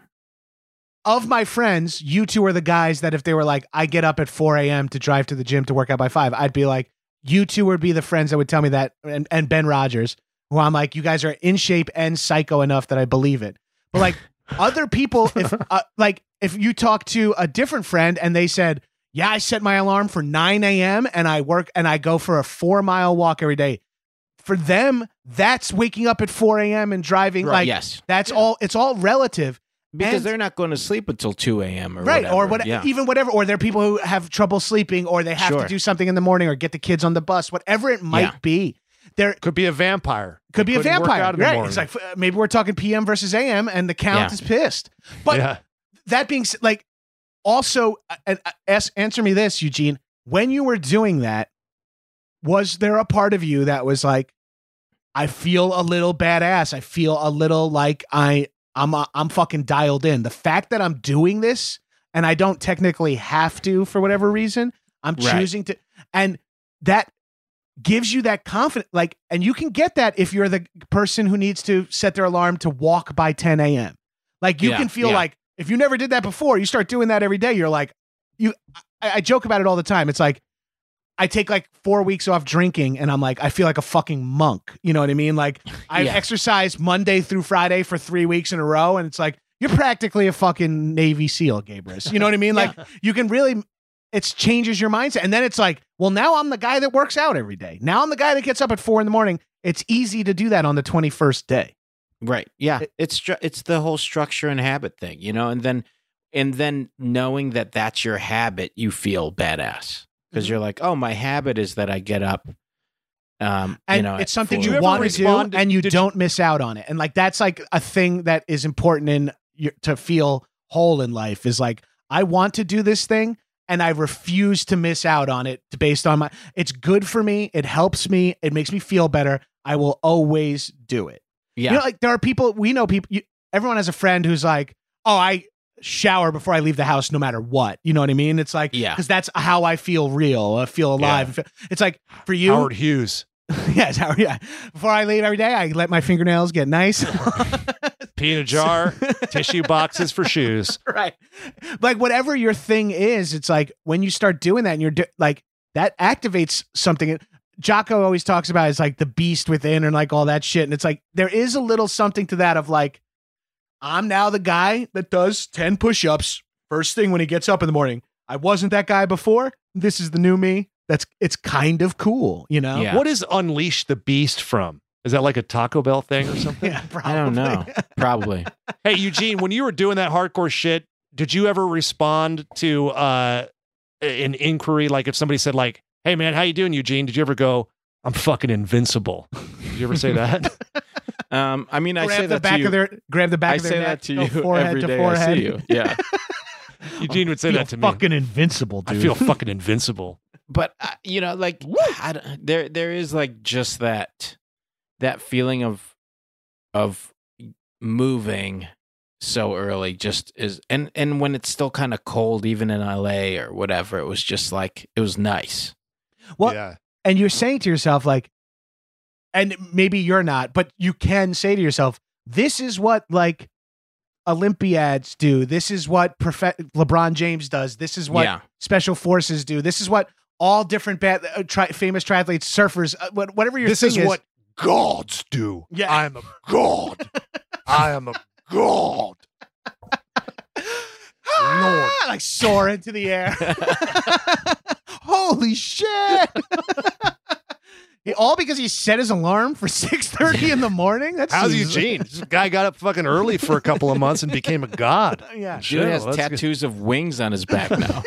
Of my friends, you two are the guys that if they were like, I get up at four a.m. to drive to the gym to work out by five, I'd be like, you two would be the friends that would tell me that, and, and Ben Rogers, who I'm like, you guys are in shape and psycho enough that I believe it. But like other people, if uh, like if you talk to a different friend and they said, yeah, I set my alarm for nine a.m. and I work and I go for a four mile walk every day. For them, that's waking up at four a.m. and driving. Right. Like Yes. that's all. It's all relative. Because And- they're not going to sleep until two a.m. or right whatever. or what Yeah. even whatever, or there are people who have trouble sleeping, or they have to Sure. do something in the morning or get the kids on the bus, whatever it might Yeah. be. There could be a vampire. could be a Couldn't work vampire, out in the right? morning. It's like uh, maybe we're talking P M versus A M and the count Yeah. is pissed. But yeah. that being said, like also uh, uh, ask, answer me this, Eugene, when you were doing that, was there a part of you that was like, I feel a little badass, I feel a little like I I'm uh, I'm fucking dialed in. The fact that I'm doing this and I don't technically have to for whatever reason, I'm Right. choosing to, and that gives you that confidence. Like, and you can get that if you're the person who needs to set their alarm to walk by ten a.m. Like you Yeah, can feel yeah. like if you never did that before, you start doing that every day. You're like, you. I, I joke about it all the time. It's like I take like four weeks off drinking, and I'm like, I feel like a fucking monk. You know what I mean? Like I Yeah. exercise Monday through Friday for three weeks in a row, and it's like you're practically a fucking Navy SEAL, Gabrus. You know what I mean? Like you can really. It changes your mindset, and then it's like, well, now I'm the guy that works out every day. Now I'm the guy that gets up at four in the morning. It's easy to do that on the twenty-first day. Right. Yeah. It- it's stru- it's the whole structure and habit thing, you know, and then and then knowing that that's your habit, you feel badass because Mhm. you're like, oh, my habit is that I get up. Um, And you know, it's at something four. Did you you ever want to respond do, to- and you did you- don't miss out on it. And like that's like a thing that is important in your, to feel whole in life. Is like I want to do this thing, and I refuse to miss out on it based on my. It's good for me. It helps me. It makes me feel better. I will always do it. Yeah. You know, like there are people we know. People. You, everyone has a friend who's like, "Oh, I shower before I leave the house, no matter what. You know what I mean? It's like, Yeah. because that's how I feel real. I feel alive. It's like for you, Howard Hughes. yes, Howard, yeah. Before I leave every day, I let my fingernails get nice. Pee in a jar, tissue boxes for shoes. Right. Like whatever your thing is, it's like when you start doing that and you're do- like, that activates something. Jocko always talks about it's like the beast within and like all that shit. And it's like, there is a little something to that of like, I'm now the guy that does ten push-ups first thing when he gets up in the morning. I wasn't that guy before. This is the new me. That's, it's kind of cool, you know? Yeah. What is Unleash the Beast from? Is that like a Taco Bell thing or something? Yeah, probably. I don't know. Probably. Hey, Eugene, when you were doing that hardcore shit, did you ever respond to uh, an inquiry? Like if somebody said like, hey man, how you doing, Eugene? Did you ever go, I'm fucking invincible? Did you ever say that? Um, I mean, I grab say the that back to you. of their, grab the back I of their say neck, that to go you forehead every to day forehead. I see you. Yeah. Eugene would say Feel that to me. fucking invincible, dude. I feel fucking invincible. But uh, you know, like I don't, there, there is like just that, that feeling of, of moving so early. Just is, and and when it's still kind of cold, even in L A or whatever, it was just like it was nice. Well, yeah. and you're saying to yourself, like, and maybe you're not, but you can say to yourself, this is what like Olympiads do. This is what prof- LeBron James does. This is what Yeah. special forces do. This is what all different ba- uh, tri- famous triathletes, surfers, uh, what- whatever your This thing is is. what gods do. Yeah. I'm a god. I am a god. Lord. like soar into the air. Holy shit. He- all because he set his alarm for six thirty in the morning. That's How's seems- Eugene? This guy got up fucking early for a couple of months and became a god. Yeah. Dude has well, that's good. tattoos of wings on his back now.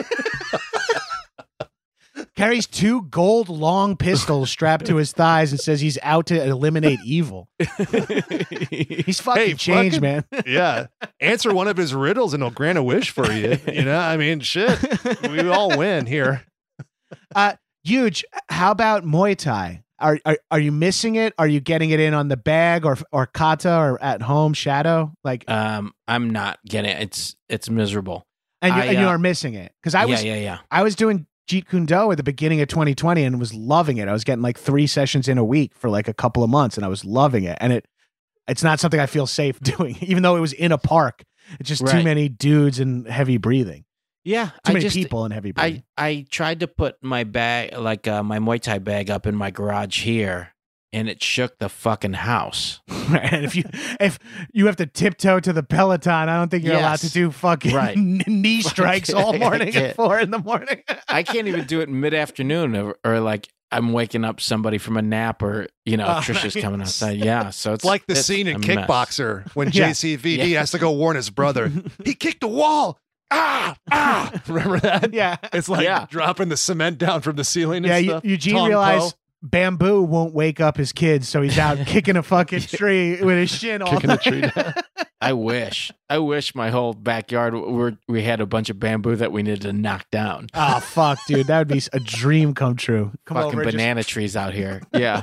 Carries two gold long pistols strapped to his thighs and says he's out to eliminate evil. He's fucking Hey, changed, fucking- man. Yeah. Answer one of his riddles and he'll grant a wish for you. You know, I mean, shit. We all win here. Uh, huge. How about Muay Thai? Are, are are you missing it? Are you getting it in on the bag or or kata or at home shadow? Like, Um, I'm not getting it. It's it's miserable. and you, I, and you uh, are missing it because I yeah, was yeah, yeah. I was doing Jeet Kune Do at the beginning of twenty twenty and was loving it. I was getting like three sessions in a week for like a couple of months, and I was loving it. And it it's not something I feel safe doing, even though it was in a park. It's just too Right. many dudes and heavy breathing. Yeah, Too I many just, people and heavy breathing. I I tried to put my bag, like uh, my Muay Thai bag, up in my garage here, and it shook the fucking house. Right. And if you if you have to tiptoe to the Peloton, I don't think you're allowed Yes. to do fucking Right. knee strikes all I morning at can't. four in the morning. I can't even do it mid afternoon, or, or like I'm waking up somebody from a nap, or you know, Oh, Trisha's right. coming outside. Yeah, so it's It's like the it's scene in a mess. Kickboxer when Yeah. J C V D Yeah. has to go warn his brother. He kicked the wall. Ah, ah. Remember that? Yeah. It's like Yeah. dropping the cement down from the ceiling and Yeah, Eu- stuff. Eugene Tong realized Po. bamboo won't wake up his kids, so he's out kicking a fucking tree with his shin all Kicking a day. tree down. I wish, I wish my whole backyard were we had a bunch of bamboo that we needed to knock down. Oh fuck, dude, that would be a dream come true. Come Fucking over and just- banana trees out here. Yeah,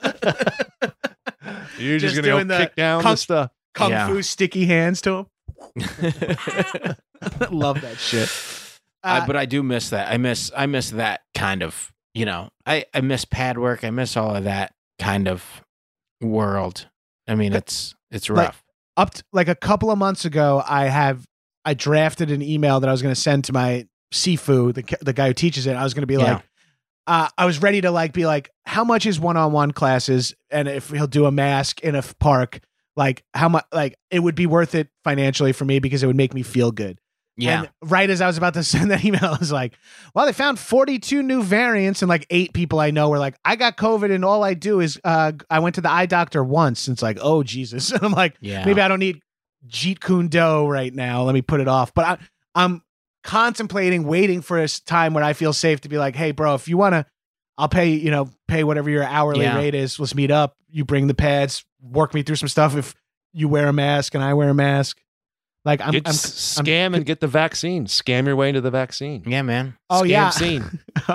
You're just, Just gonna doing go the kick down kung- the stuff. kung Yeah. fu sticky hands to him. Love that shit. I, Uh, but I do miss that. I miss I miss that kind of, you know. I I miss pad work. I miss all of that kind of world. I mean, it's it's Like- rough. up to, like a couple of months ago, I have I drafted an email that I was going to send to my Sifu, the the guy who teaches it. I was going to be Yeah. like, uh, I was ready to like be like, how much is one on one classes, and if he'll do a mask in a f- park, like how much, like it would be worth it financially for me because it would make me feel good. Yeah. And right as I was about to send that email, I was like, well, they found forty-two new variants, and like eight people I know were like, I got COVID, and all I do is uh, I went to the eye doctor once. And it's like, oh, Jesus. And I'm like, yeah. maybe I don't need Jeet Kune Do right now. Let me put it off. But I, I'm contemplating waiting for a s- time where I feel safe to be like, hey, bro, if you want to, I'll pay, you know, pay whatever your hourly Yeah. rate is. Let's meet up. You bring the pads, work me through some stuff. If you wear a mask and I wear a mask, like I'm, Get, I'm, s- scam and get the vaccine. Scam your way into the vaccine. Yeah, man. oh Scam yeah. scene.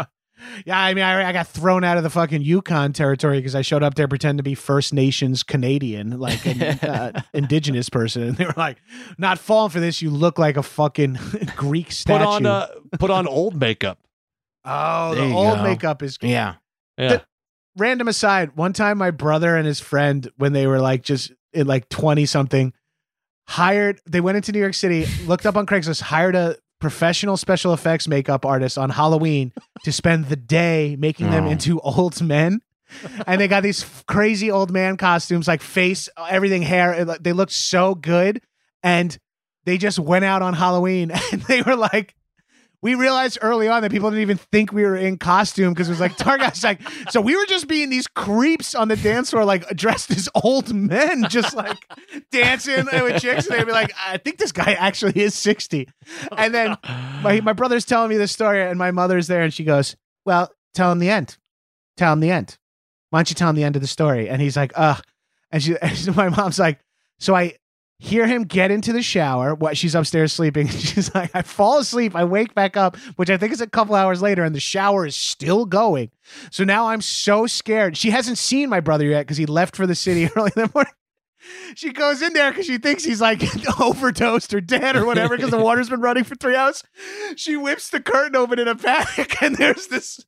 Yeah, I mean, I, I got thrown out of the fucking Yukon territory because I showed up there pretending to be First Nations Canadian, like an uh, indigenous person, and they were like, "Not falling for this. You look like a fucking Greek statue." Put on uh, put on old makeup. Oh, There the you old go. makeup is Yeah. Yeah. random aside. One time, my brother and his friend, when they were like just in like twenty something, hired. They went into New York City, looked up on Craigslist, hired a professional special effects makeup artist on Halloween to spend the day making them Oh. into old men. And they got these f- crazy old man costumes, like face, everything, hair. It, like, they looked so good. And they just went out on Halloween and they were like, we realized early on that people didn't even think we were in costume because it was like, Target's like, so we were just being these creeps on the dance floor, like dressed as old men, just like dancing with chicks. And they'd be like, I think this guy actually is sixty. And then my, my brother's telling me this story and my mother's there and she goes, well, tell him the end. Tell him the end. Why don't you tell him the end of the story? And he's like, ugh. And she, and so my mom's like, so I hear him get into the shower. What she's upstairs sleeping. She's like, I fall asleep. I wake back up, which I think is a couple hours later, and the shower is still going. So now I'm so scared. She hasn't seen my brother yet because he left for the city early in the morning. She goes in there because she thinks he's like overdosed or dead or whatever because the water's been running for three hours. She whips the curtain open in a panic, and there's this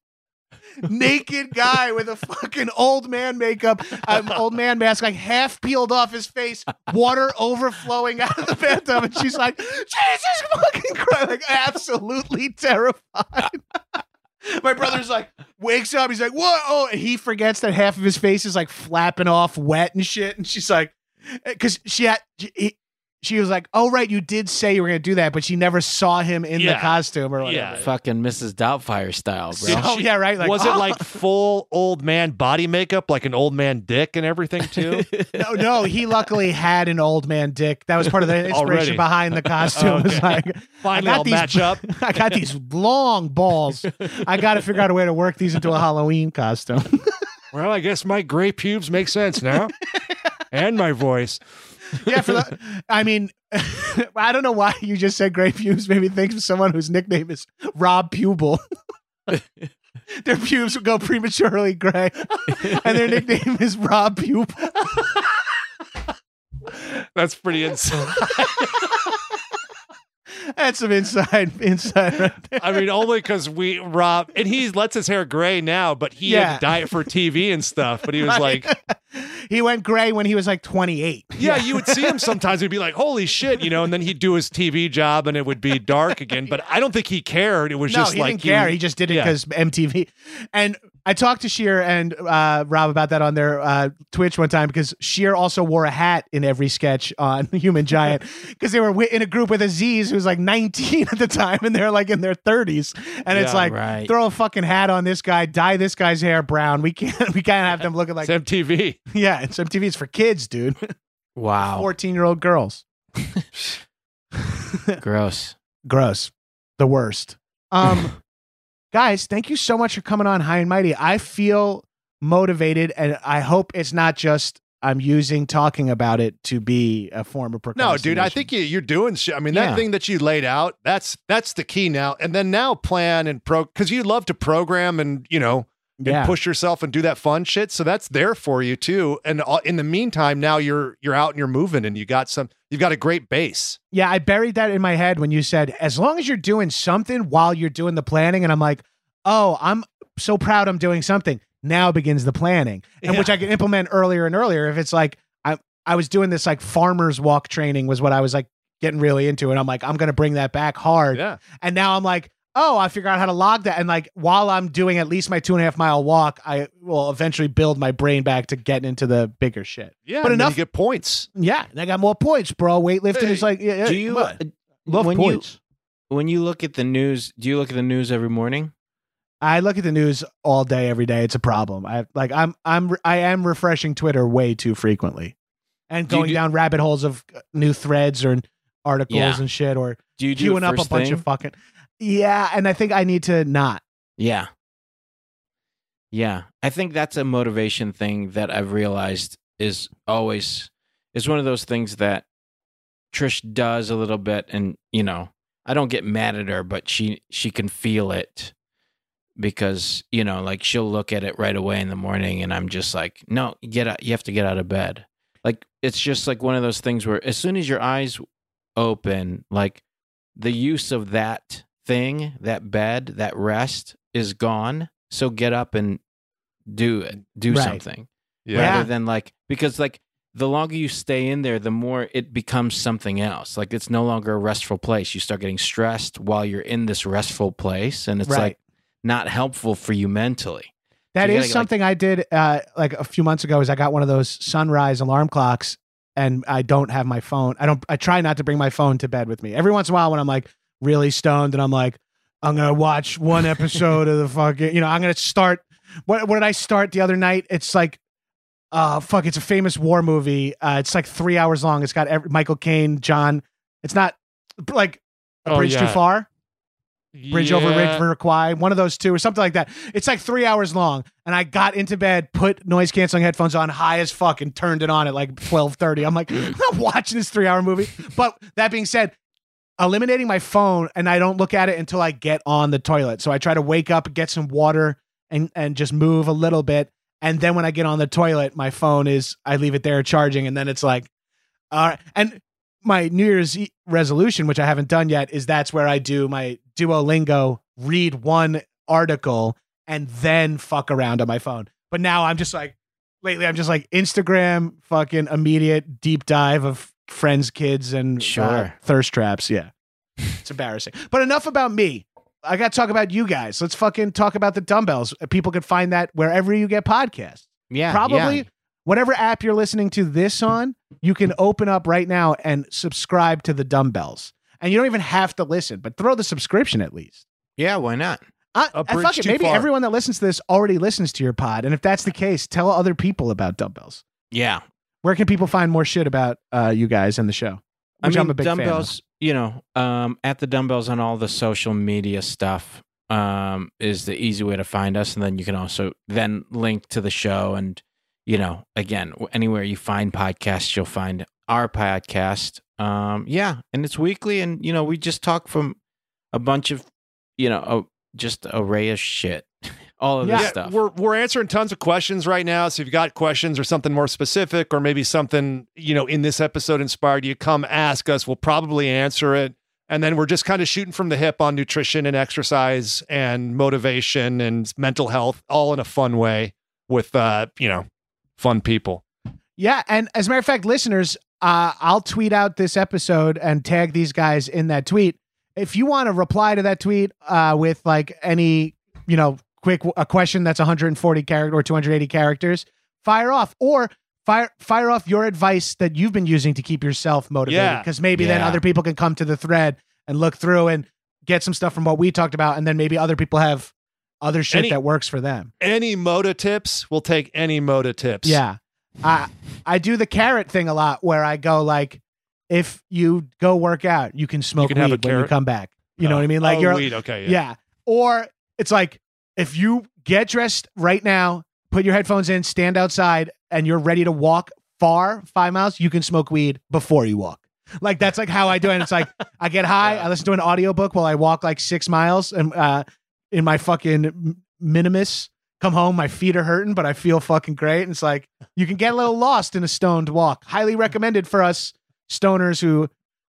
naked guy with a fucking old man makeup, um, old man mask, like half peeled off his face, water overflowing out of the bathtub, and she's like, Jesus fucking Christ, like absolutely terrified. My brother's like, wakes up, he's like, what? Oh, and he forgets that half of his face is like flapping off wet and shit, and she's like, because she had, he, she was like, oh, right, you did say you were going to do that, but she never saw him in Yeah. the costume or whatever. Yeah. Fucking Missus Doubtfire style, bro. Oh, yeah, right. Like, was oh. it like full old man body makeup, like an old man dick and everything too? No, no, he luckily had an old man dick. That was part of the inspiration Already. behind the costume. It was Okay. like, Finally, I got I'll these- match up. I got these long balls. I got to figure out a way to work these into a Halloween costume. Well, I guess my gray pubes make sense now, and my voice. Yeah, for the, I mean, I don't know why you just said gray pubes. Made me think of someone whose nickname is Rob Pubel. Their pubes would go prematurely gray, and their nickname is Rob Pubel. That's pretty insane. That's some inside inside right there. I mean, only because we Rob and he lets his hair gray now, but he Yeah. had to dye it for T V and stuff. But he was like, He went gray when he was like twenty-eight. yeah, you would see him sometimes. He'd be like, holy shit, you know, and then he'd do his T V job and it would be dark again. But I don't think he cared. It was No, just he like didn't care. He just did it yeah. because M T V. And I talked to Sheer and uh, Rob about that on their uh, Twitch one time because Sheer also wore a hat in every sketch on Human Giant because they were wi- in a group with Aziz who was like nineteen at the time and they're like in their thirties. And it's Yeah, like, right. throw a fucking hat on this guy, dye this guy's hair brown. We can't, we can't have them looking like, It's M T V. yeah, it's M T V. It's for kids, dude. Wow. fourteen year old girls. Gross. Gross. The worst. Um, guys, thank you so much for coming on High and Mighty. I feel motivated, and I hope it's not just I'm using talking about it to be a form of No, procrastination. dude, I think you, you're doing shit. I mean, that Yeah. thing that you laid out, that's that's the key now. And then now plan and pro because you love to program and you know and yeah. push yourself and do that fun shit. So that's there for you too. And all, in the meantime, now you're you're out and you're moving and you got some. You've got a great base. Yeah, I buried that in my head when you said, as long as you're doing something while you're doing the planning, and I'm like, oh, I'm so proud I'm doing something. Now begins the planning, and Yeah. which I can implement earlier and earlier. If it's like I I was doing this like farmer's walk training was what I was like getting really into, and I'm like, I'm gonna bring that back hard. Yeah. And now I'm like, oh, I figured out how to log that. And like while I'm doing at least my two and a half mile walk, I will eventually build my brain back to getting into the bigger shit. Yeah. But and then enough- you get points. Yeah, and I got more points, bro. Weightlifting Hey, is like, yeah, yeah, Do you love, uh, love when points. you when you look at the news? Do you look at the news every morning? I look at the news all day, every day. It's a problem. I like I'm I'm I am refreshing Twitter way too frequently, and Do you going do- down rabbit holes of new threads or articles Yeah. and shit, or Do you do queuing it up a first bunch thing? of fucking. Yeah, and I think I need to not. Yeah. Yeah. I think that's a motivation thing that I've realized is always is one of those things that Trish does a little bit, and you know, I don't get mad at her, but she she can feel it because, you know, like she'll look at it right away in the morning and I'm just like, no, get out. You have to get out of bed. Like, it's just like one of those things where as soon as your eyes open, like the use of that thing, that bed, that rest is gone. So get up and do it, do Right. something Yeah. rather than like, because like the longer you stay in there, the more it becomes something else. Like it's no longer a restful place. You start getting stressed while you're in this restful place. And it's Right. like not helpful for you mentally. That you is gotta, like- something I did uh, like a few months ago. Is I got one of those sunrise alarm clocks, and I don't have my phone. I don't. I try not to bring my phone to bed with me. Every once in a while, when I'm like really stoned, and I'm like, I'm gonna watch one episode of the fucking. You know, I'm gonna start. What What did I start the other night? It's like, uh, fuck. It's a famous war movie. Uh, it's like three hours long. It's got every, Michael Caine, John. It's not like A Oh, Bridge Too yeah. Far. Bridge over Yeah. River Kwai, one of those two, or something like that. It's like three hours long, and I got into bed, put noise canceling headphones on, high as fuck, and turned it on at like twelve thirty. I'm like, I'm not watching this three hour movie. But that being said, eliminating my phone, and I don't look at it until I get on the toilet. So I try to wake up, get some water, and and just move a little bit, and then when I get on the toilet, my phone is I leave it there charging, and then it's like, all right, and. My New Year's e- resolution, which I haven't done yet, is that's where I do my Duolingo, read one article, and then fuck around on my phone. But now I'm just like, lately I'm just like Instagram, fucking immediate deep dive of friends, kids, and uh, Sure. thirst traps. Yeah, it's embarrassing. But enough about me. I got to talk about you guys. Let's fucking talk about the dumbbells. People can find that wherever you get podcasts. Yeah. Probably yeah. whatever app you're listening to this on, you can open up right now and subscribe to the dumbbells. And you don't even have to listen, but throw the subscription at least. Yeah, why not? Uh, A uh, bridge fuck it. too Maybe far. everyone that listens to this already listens to your pod. And if that's the case, tell other people about dumbbells. Yeah. Where can people find more shit about uh, you guys and the show? I Which mean, I'm a big fan of. dumbbells, you know, um, at the dumbbells on all the social media stuff um, is the easy way to find us. And then you can also then link to the show. And, you know, again, w- anywhere you find podcasts, you'll find our podcast. Um, yeah. And it's weekly. And, you know, we just talk from a bunch of, you know, a, just array of shit, all of Yeah, this Yeah, stuff. we're we're answering tons of questions right now. So if you've got questions or something more specific, or maybe something, you know, in this episode inspired you, come ask us. We'll probably answer it. And then we're just kind of shooting from the hip on nutrition and exercise and motivation and mental health, all in a fun way with uh, you know, fun people. Yeah, and as a matter of fact, listeners, uh, I'll tweet out this episode and tag these guys in that tweet. If you want to reply to that tweet uh, with like any, you know, quick a question that's one hundred forty characters or two hundred eighty characters, fire off or fire fire off your advice that you've been using to keep yourself motivated. Yeah. Because maybe then Yeah. other people can come to the thread and look through and get some stuff from what we talked about, and then maybe other people have other shit Any- that works for them. Any Moda tips? We'll take any Moda tips. Yeah. I I do the carrot thing a lot where I go like, if you go work out, you can smoke can have a weed when you carrot? come back. You know Oh. what I mean? Like Oh, you're weed. Okay. yeah. Yeah. Or it's like if you get dressed right now, put your headphones in, stand outside, and you're ready to walk far, five miles, you can smoke weed before you walk. Like that's like how I do it. And it's like I get high, Yeah. I listen to an audiobook while I walk like six miles and uh in my fucking m- minimus. Come home, my feet are hurting, but I feel fucking great. And it's like you can get a little lost in a stoned walk. Highly recommended for us stoners who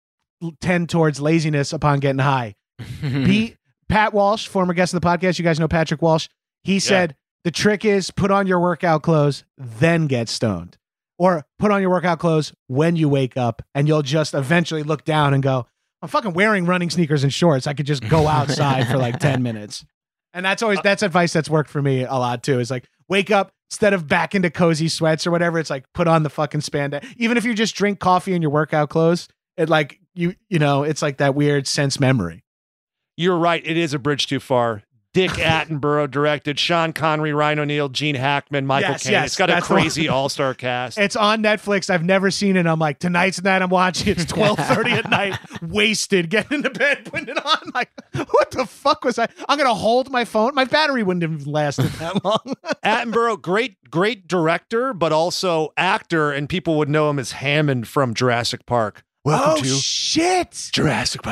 l- tend towards laziness upon getting high. Pete, Pat Walsh, former guest of the podcast. You guys know Patrick Walsh. He said the trick is put on your workout clothes, then get stoned. Or put on your workout clothes when you wake up, and you'll just eventually look down and go, I'm fucking wearing running sneakers and shorts. I could just go outside for like ten minutes. And that's always, that's advice that's worked for me a lot too. Is like, wake up instead of back into cozy sweats or whatever. It's like, put on the fucking spandex. Even if you just drink coffee in your workout clothes, it like, you, you know, it's like that weird sense memory. You're right. It is a bridge too far. Dick Attenborough directed. Sean Connery, Ryan O'Neal, Gene Hackman, Michael Yes, Caine. yes, It's got a that's the one. crazy all-star cast. It's on Netflix. I've never seen it. I'm like, tonight's the night I'm watching. It's twelve thirty at night, wasted, getting into bed, putting it on. Like, what the fuck was I? I'm going to hold my phone. My battery wouldn't have lasted that long. Attenborough, great, great director, but also actor, and people would know him as Hammond from Jurassic Park. Welcome oh, to shit. Jurassic Park.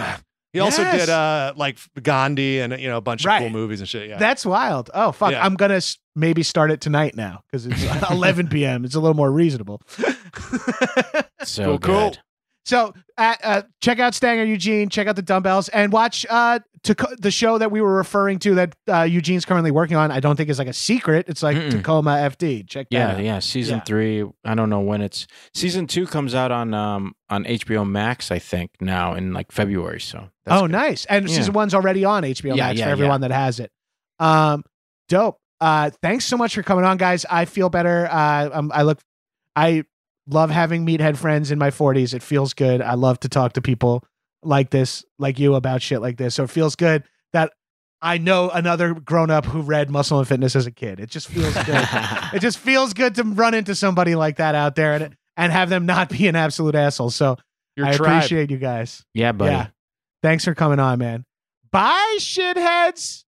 He also Yes. did uh like Gandhi and you know a bunch Right. of cool movies and shit. Yeah. That's wild. Oh fuck! Yeah. I'm gonna s- maybe start it tonight now because it's eleven p.m. It's a little more reasonable. So Cool, cool. good. So uh, uh, check out Stanger Eugene, check out the Dumbbells, and watch uh, Taco- the show that we were referring to that uh, Eugene's currently working on. I don't think it's like a secret. It's like Mm-mm. Tacoma F D. Check that Yeah, out. yeah. Season Yeah. three. I don't know when it's. Season two comes out on um on H B O Max. I think now in like February. So. That's Oh, good. nice. And Yeah. season one's already on H B O Yeah, Max yeah, for everyone that has it. Um, dope. Uh, thanks so much for coming on, guys. I feel better. Uh, um, I look, I love having meathead friends in my forties. It feels good. I love to talk to people like this, like you, about shit like this. So it feels good that I know another grown up who read Muscle and Fitness as a kid. It just feels good. It just feels good to run into somebody like that out there and and have them not be an absolute asshole. So Your I tribe. appreciate you guys. Yeah, buddy. Yeah. Thanks for coming on, man. Bye, shitheads.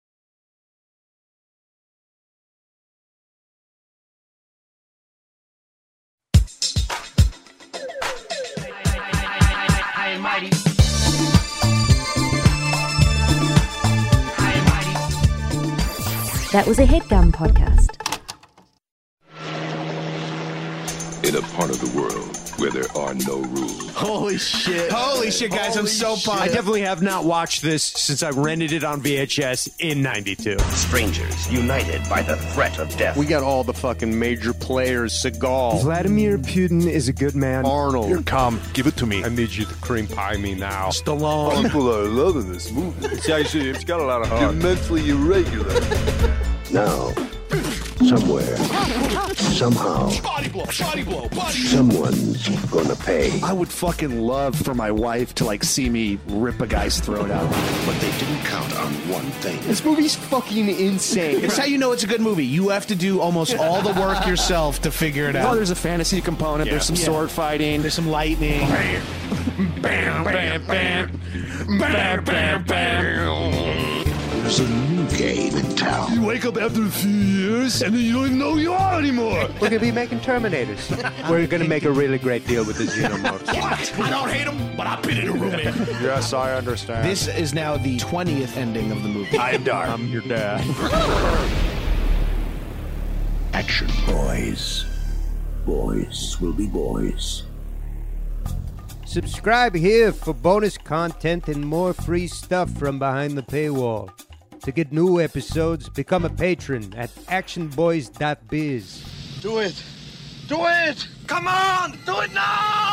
That was a HeadGum podcast. In a part of the world where there are no rules. Holy shit. Holy shit, guys. I'm so pumped. I definitely have not watched this since I rented it on V H S in ninety-two. Strangers united by the threat of death. We got all the fucking major players. Seagal. Vladimir Putin is a good man. Arnold. Here, come, give it to me. I need you to cream pie me now. Stallone. People are loving this movie. See how you see, it's got a lot of You're heart. mentally irregular. Now, somewhere, somehow, someone's gonna pay. I would fucking love for my wife to like see me rip a guy's throat out. But they didn't count on one thing. This movie's fucking insane. It's how you know it's a good movie. You have to do almost all the work yourself to figure it Oh, out. there's a fantasy component. There's some Yeah. sword fighting. There's some lightning. Bam, bam, bam, bam, bam, bam. There's a new game in town. You wake up after a few years and then you don't even know who you are anymore. We're gonna be making Terminators. We're gonna make a really great deal with the Xenomorphs. I don't hate him, but I've been in a room in. Yes, I understand. This is now the twentieth ending of the movie. I am Dark. I'm your dad. Action boys. Boys will be boys. Subscribe here for bonus content and more free stuff from behind the paywall. To get new episodes, become a patron at action boys dot biz. Do it. Do it. Come on. Do it now.